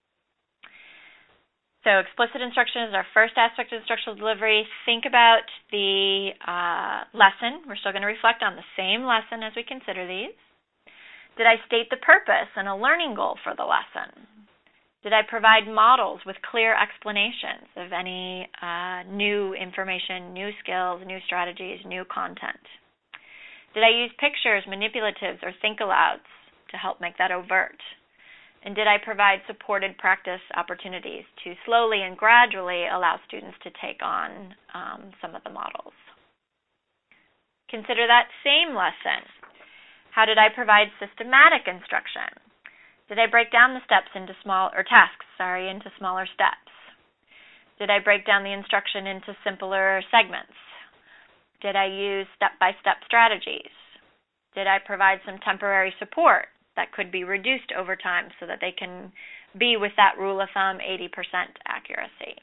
So explicit instruction is our first aspect of instructional delivery. Think about the uh, lesson. We're still going to reflect on the same lesson as we consider these. Did I state the purpose and a learning goal for the lesson? Did I provide models with clear explanations of any uh, new information, new skills, new strategies, new content? Did I use pictures, manipulatives, or think-alouds to help make that overt? And did I provide supported practice opportunities to slowly and gradually allow students to take on um, some of the models? Consider that same lesson. How did I provide systematic instruction? Did I break down the steps into small, or tasks, sorry, into smaller steps? Did I break down the instruction into simpler segments? Did I use step-by-step strategies? Did I provide some temporary support that could be reduced over time so that they can be with that rule of thumb, eighty percent accuracy?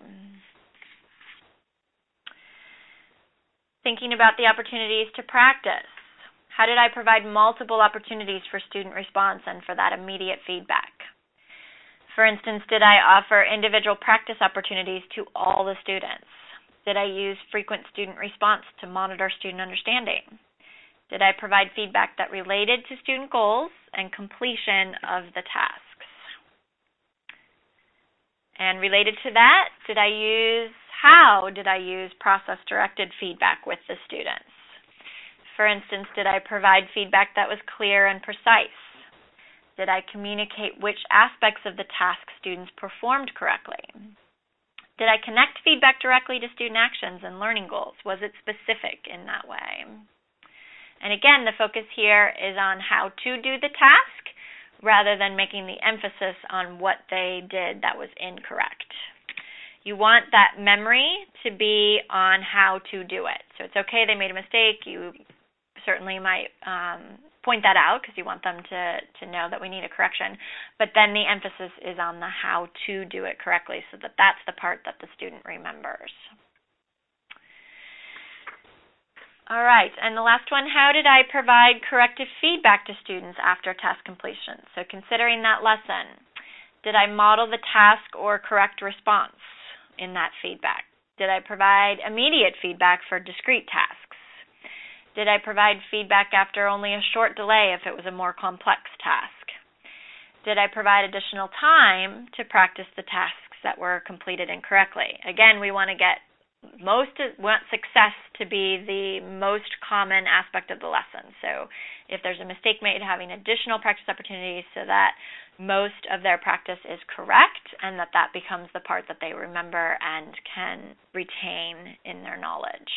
Thinking about the opportunities to practice. How did I provide multiple opportunities for student response and for that immediate feedback? For instance, did I offer individual practice opportunities to all the students? Did I use frequent student response to monitor student understanding? Did I provide feedback that related to student goals and completion of the tasks? And related to that, did I use, how did I use process-directed feedback with the students? For instance, did I provide feedback that was clear and precise? Did I communicate which aspects of the task students performed correctly? Did I connect feedback directly to student actions and learning goals? Was it specific in that way? And again, the focus here is on how to do the task rather than making the emphasis on what they did that was incorrect. You want that memory to be on how to do it. So it's okay they made a mistake. You certainly might um, point that out because you want them to, to know that we need a correction. But then the emphasis is on the how to do it correctly so that that's the part that the student remembers. All right, and the last one, how did I provide corrective feedback to students after task completion? So considering that lesson, did I model the task or correct response in that feedback? Did I provide immediate feedback for discrete tasks? Did I provide feedback after only a short delay if it was a more complex task? Did I provide additional time to practice the tasks that were completed incorrectly? Again, we want to get most we want success to be the most common aspect of the lesson. So if there's a mistake made, having additional practice opportunities so that most of their practice is correct and that that becomes the part that they remember and can retain in their knowledge.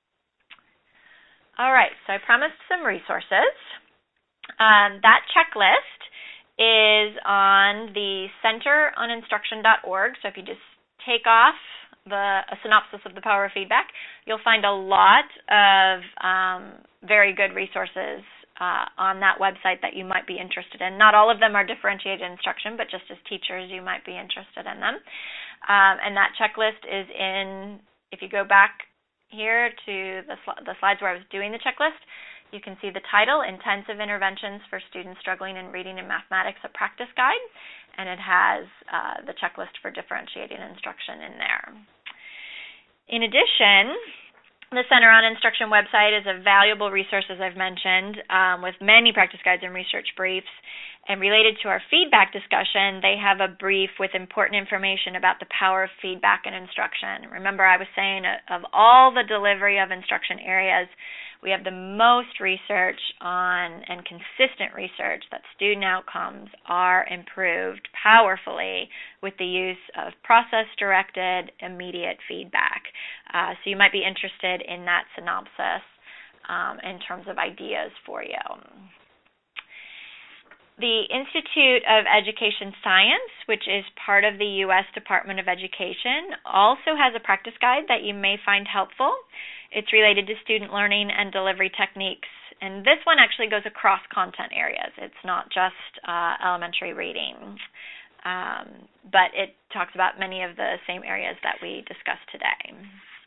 All right, so I promised some resources. Um, that checklist is on the center on instruction dot org. So if you just take off the a synopsis of the power of feedback, you'll find a lot of um, very good resources uh, on that website that you might be interested in. Not all of them are differentiated instruction, but just as teachers, you might be interested in them. Um, and that checklist is in, if you go back here to the, sl the slides where I was doing the checklist, you can see the title, Intensive Interventions for Students Struggling in Reading and Mathematics, a Practice Guide, and it has uh, the checklist for differentiating instruction in there. In addition, the Center on Instruction website is a valuable resource, as I've mentioned, um, with many practice guides and research briefs. And related to our feedback discussion, they have a brief with important information about the power of feedback in instruction. Remember, I was saying uh, of all the delivery of instruction areas, we have the most research on and consistent research that student outcomes are improved powerfully with the use of process-directed immediate feedback. Uh, so you might be interested in that synopsis um, in terms of ideas for you. The Institute of Education Science, which is part of the U S Department of Education, also has a practice guide that you may find helpful. It's related to student learning and delivery techniques, and this one actually goes across content areas. It's not just uh, elementary reading, um, but it talks about many of the same areas that we discussed today.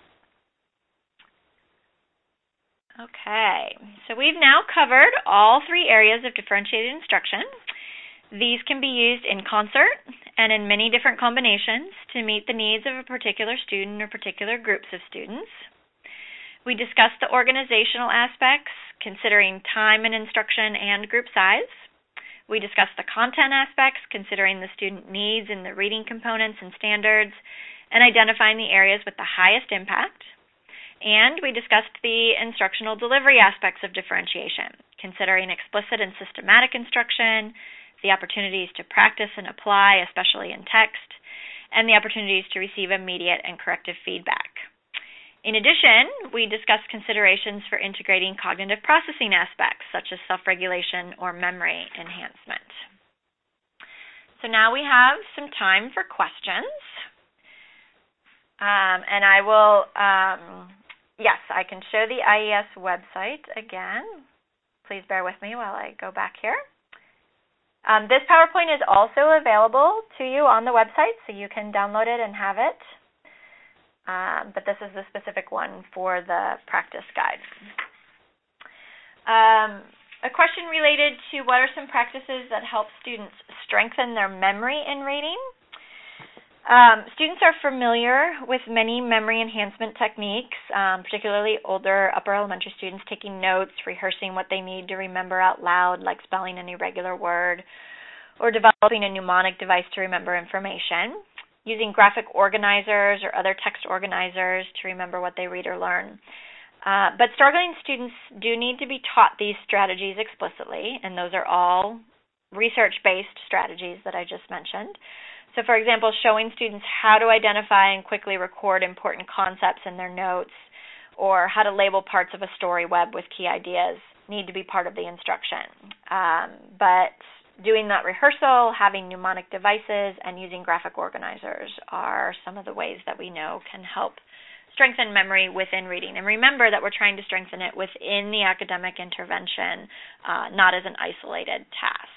Okay, so we've now covered all three areas of differentiated instruction. These can be used in concert and in many different combinations to meet the needs of a particular student or particular groups of students. We discussed the organizational aspects, considering time and instruction and group size. We discussed the content aspects, considering the student needs in the reading components and standards, and identifying the areas with the highest impact. And we discussed the instructional delivery aspects of differentiation, considering explicit and systematic instruction, the opportunities to practice and apply, especially in text, and the opportunities to receive immediate and corrective feedback. In addition, we discussed considerations for integrating cognitive processing aspects, such as self-regulation or memory enhancement. So now we have some time for questions. Um, and I will... Um, Yes, I can show the I E S website again. Please bear with me while I go back here. Um, this PowerPoint is also available to you on the website, so you can download it and have it. Um, but this is the specific one for the practice guide. Um, a question related to what are some practices that help students strengthen their memory in reading? Um, students are familiar with many memory enhancement techniques, um, particularly older upper elementary students taking notes, rehearsing what they need to remember out loud, like spelling an irregular word, or developing a mnemonic device to remember information, using graphic organizers or other text organizers to remember what they read or learn. Uh, but struggling students do need to be taught these strategies explicitly, and those are all research-based strategies that I just mentioned. So, for example, showing students how to identify and quickly record important concepts in their notes, or how to label parts of a story web with key ideas need to be part of the instruction. Um, but doing that rehearsal, having mnemonic devices, and using graphic organizers are some of the ways that we know can help strengthen memory within reading. And remember that we're trying to strengthen it within the academic intervention, uh, not as an isolated task.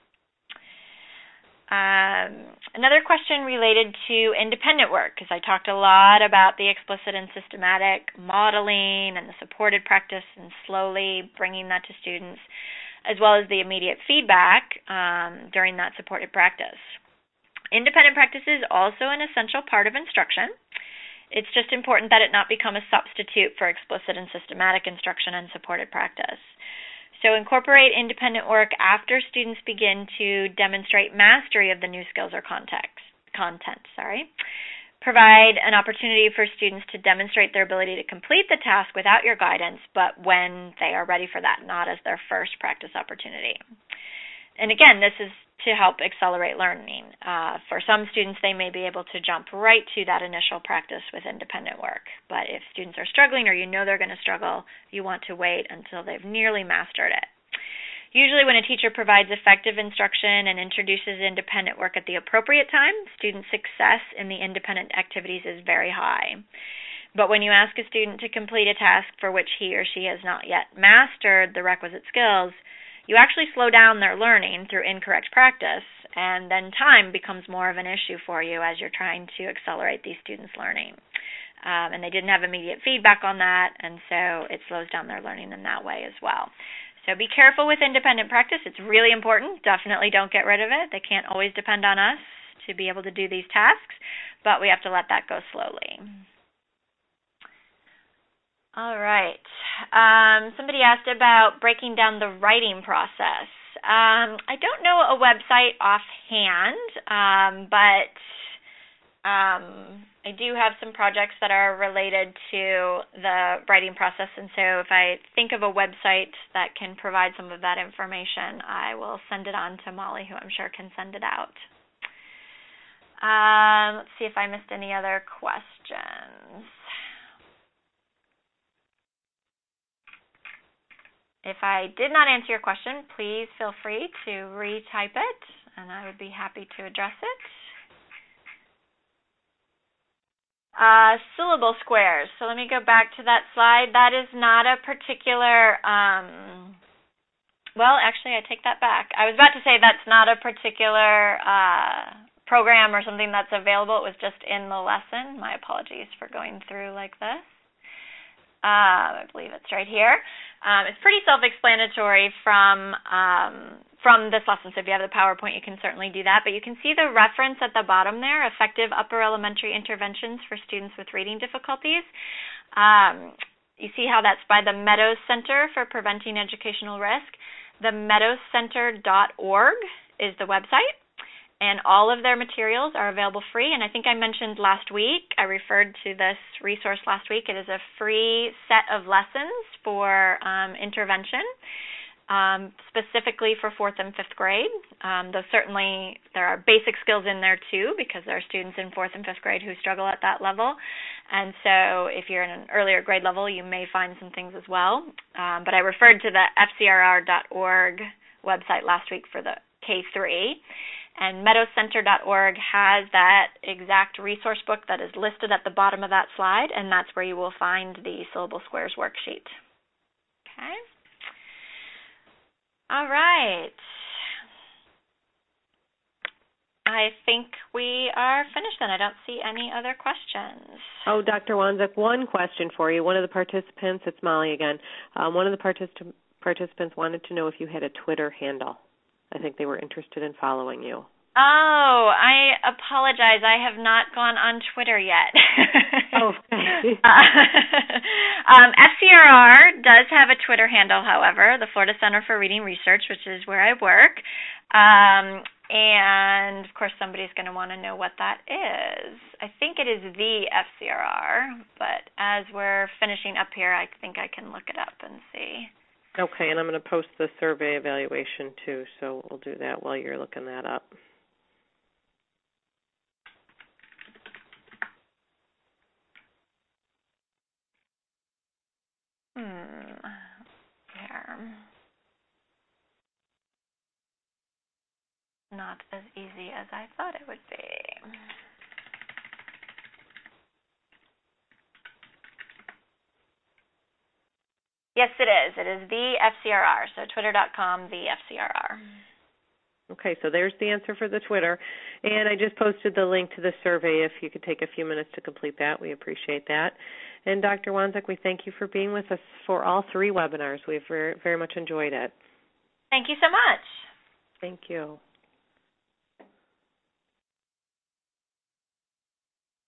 Um, another question related to independent work, because I talked a lot about the explicit and systematic modeling and the supported practice and slowly bringing that to students, as well as the immediate feedback um, during that supported practice. Independent practice is also an essential part of instruction. It's just important that it not become a substitute for explicit and systematic instruction and supported practice. So incorporate independent work after students begin to demonstrate mastery of the new skills or context, content. Sorry. Provide an opportunity for students to demonstrate their ability to complete the task without your guidance, but when they are ready for that, not as their first practice opportunity. And again, this is to help accelerate learning. Uh, for some students, they may be able to jump right to that initial practice with independent work. But if students are struggling or you know they're going to struggle, you want to wait until they've nearly mastered it. Usually when a teacher provides effective instruction and introduces independent work at the appropriate time, student success in the independent activities is very high. But when you ask a student to complete a task for which he or she has not yet mastered the requisite skills, you actually slow down their learning through incorrect practice, and then time becomes more of an issue for you as you're trying to accelerate these students' learning. Um, and they didn't have immediate feedback on that, and so it slows down their learning in that way as well. So be careful with independent practice. It's really important. Definitely don't get rid of it. They can't always depend on us to be able to do these tasks, but we have to let that go slowly. All right. Um, somebody asked about breaking down the writing process. Um, I don't know a website offhand, um, but um, I do have some projects that are related to the writing process, and so if I think of a website that can provide some of that information, I will send it on to Molly, who I'm sure can send it out. Um, let's see if I missed any other questions. If I did not answer your question, please feel free to retype it, and I would be happy to address it. Uh, syllable squares. So let me go back to that slide. That is not a particular, um, well, actually, I take that back. I was about to say that's not a particular uh, program or something that's available. It was just in the lesson. My apologies for going through like this. Uh, I believe it's right here. Um, it's pretty self-explanatory from um, from this lesson, so if you have the PowerPoint, you can certainly do that. But you can see the reference at the bottom there, Effective Upper Elementary Interventions for Students with Reading Difficulties. Um, you see how that's by the Meadows Center for Preventing Educational Risk. The meadows center dot org is the website. And all of their materials are available free. And I think I mentioned last week, I referred to this resource last week. It is a free set of lessons for um, intervention, um, specifically for fourth and fifth grade. Um, though certainly there are basic skills in there too, because there are students in fourth and fifth grade who struggle at that level. And so if you're in an earlier grade level, you may find some things as well. Um, but I referred to the F C R R dot org website last week for the K three. And meadows center dot org has that exact resource book that is listed at the bottom of that slide, and that's where you will find the Syllable Squares worksheet. Okay. All right. I think we are finished then. I don't see any other questions. Oh, Doctor Wanzek, one question for you. One of the participants, it's Molly again, um, one of the particip- participants wanted to know if you had a Twitter handle. I think they were interested in following you. Oh, I apologize. I have not gone on Twitter yet. Oh. um, F C R R does have a Twitter handle, however, the Florida Center for Reading Research, which is where I work. Um, and, of course, somebody's going to want to know what that is. I think it is the F C R R, but as we're finishing up here, I think I can look it up and see. Okay, and I'm going to post the survey evaluation, too, so we'll do that while you're looking that up. Hmm. Here. Not as easy as I thought it would be. Yes, it is. It is the F C R R. So twitter dot com, the F C R R. Okay, so there's the answer for the Twitter. And I just posted the link to the survey. If you could take a few minutes to complete that, we appreciate that. And Doctor Wanzek, we thank you for being with us for all three webinars. We've very, very much enjoyed it. Thank you so much. Thank you.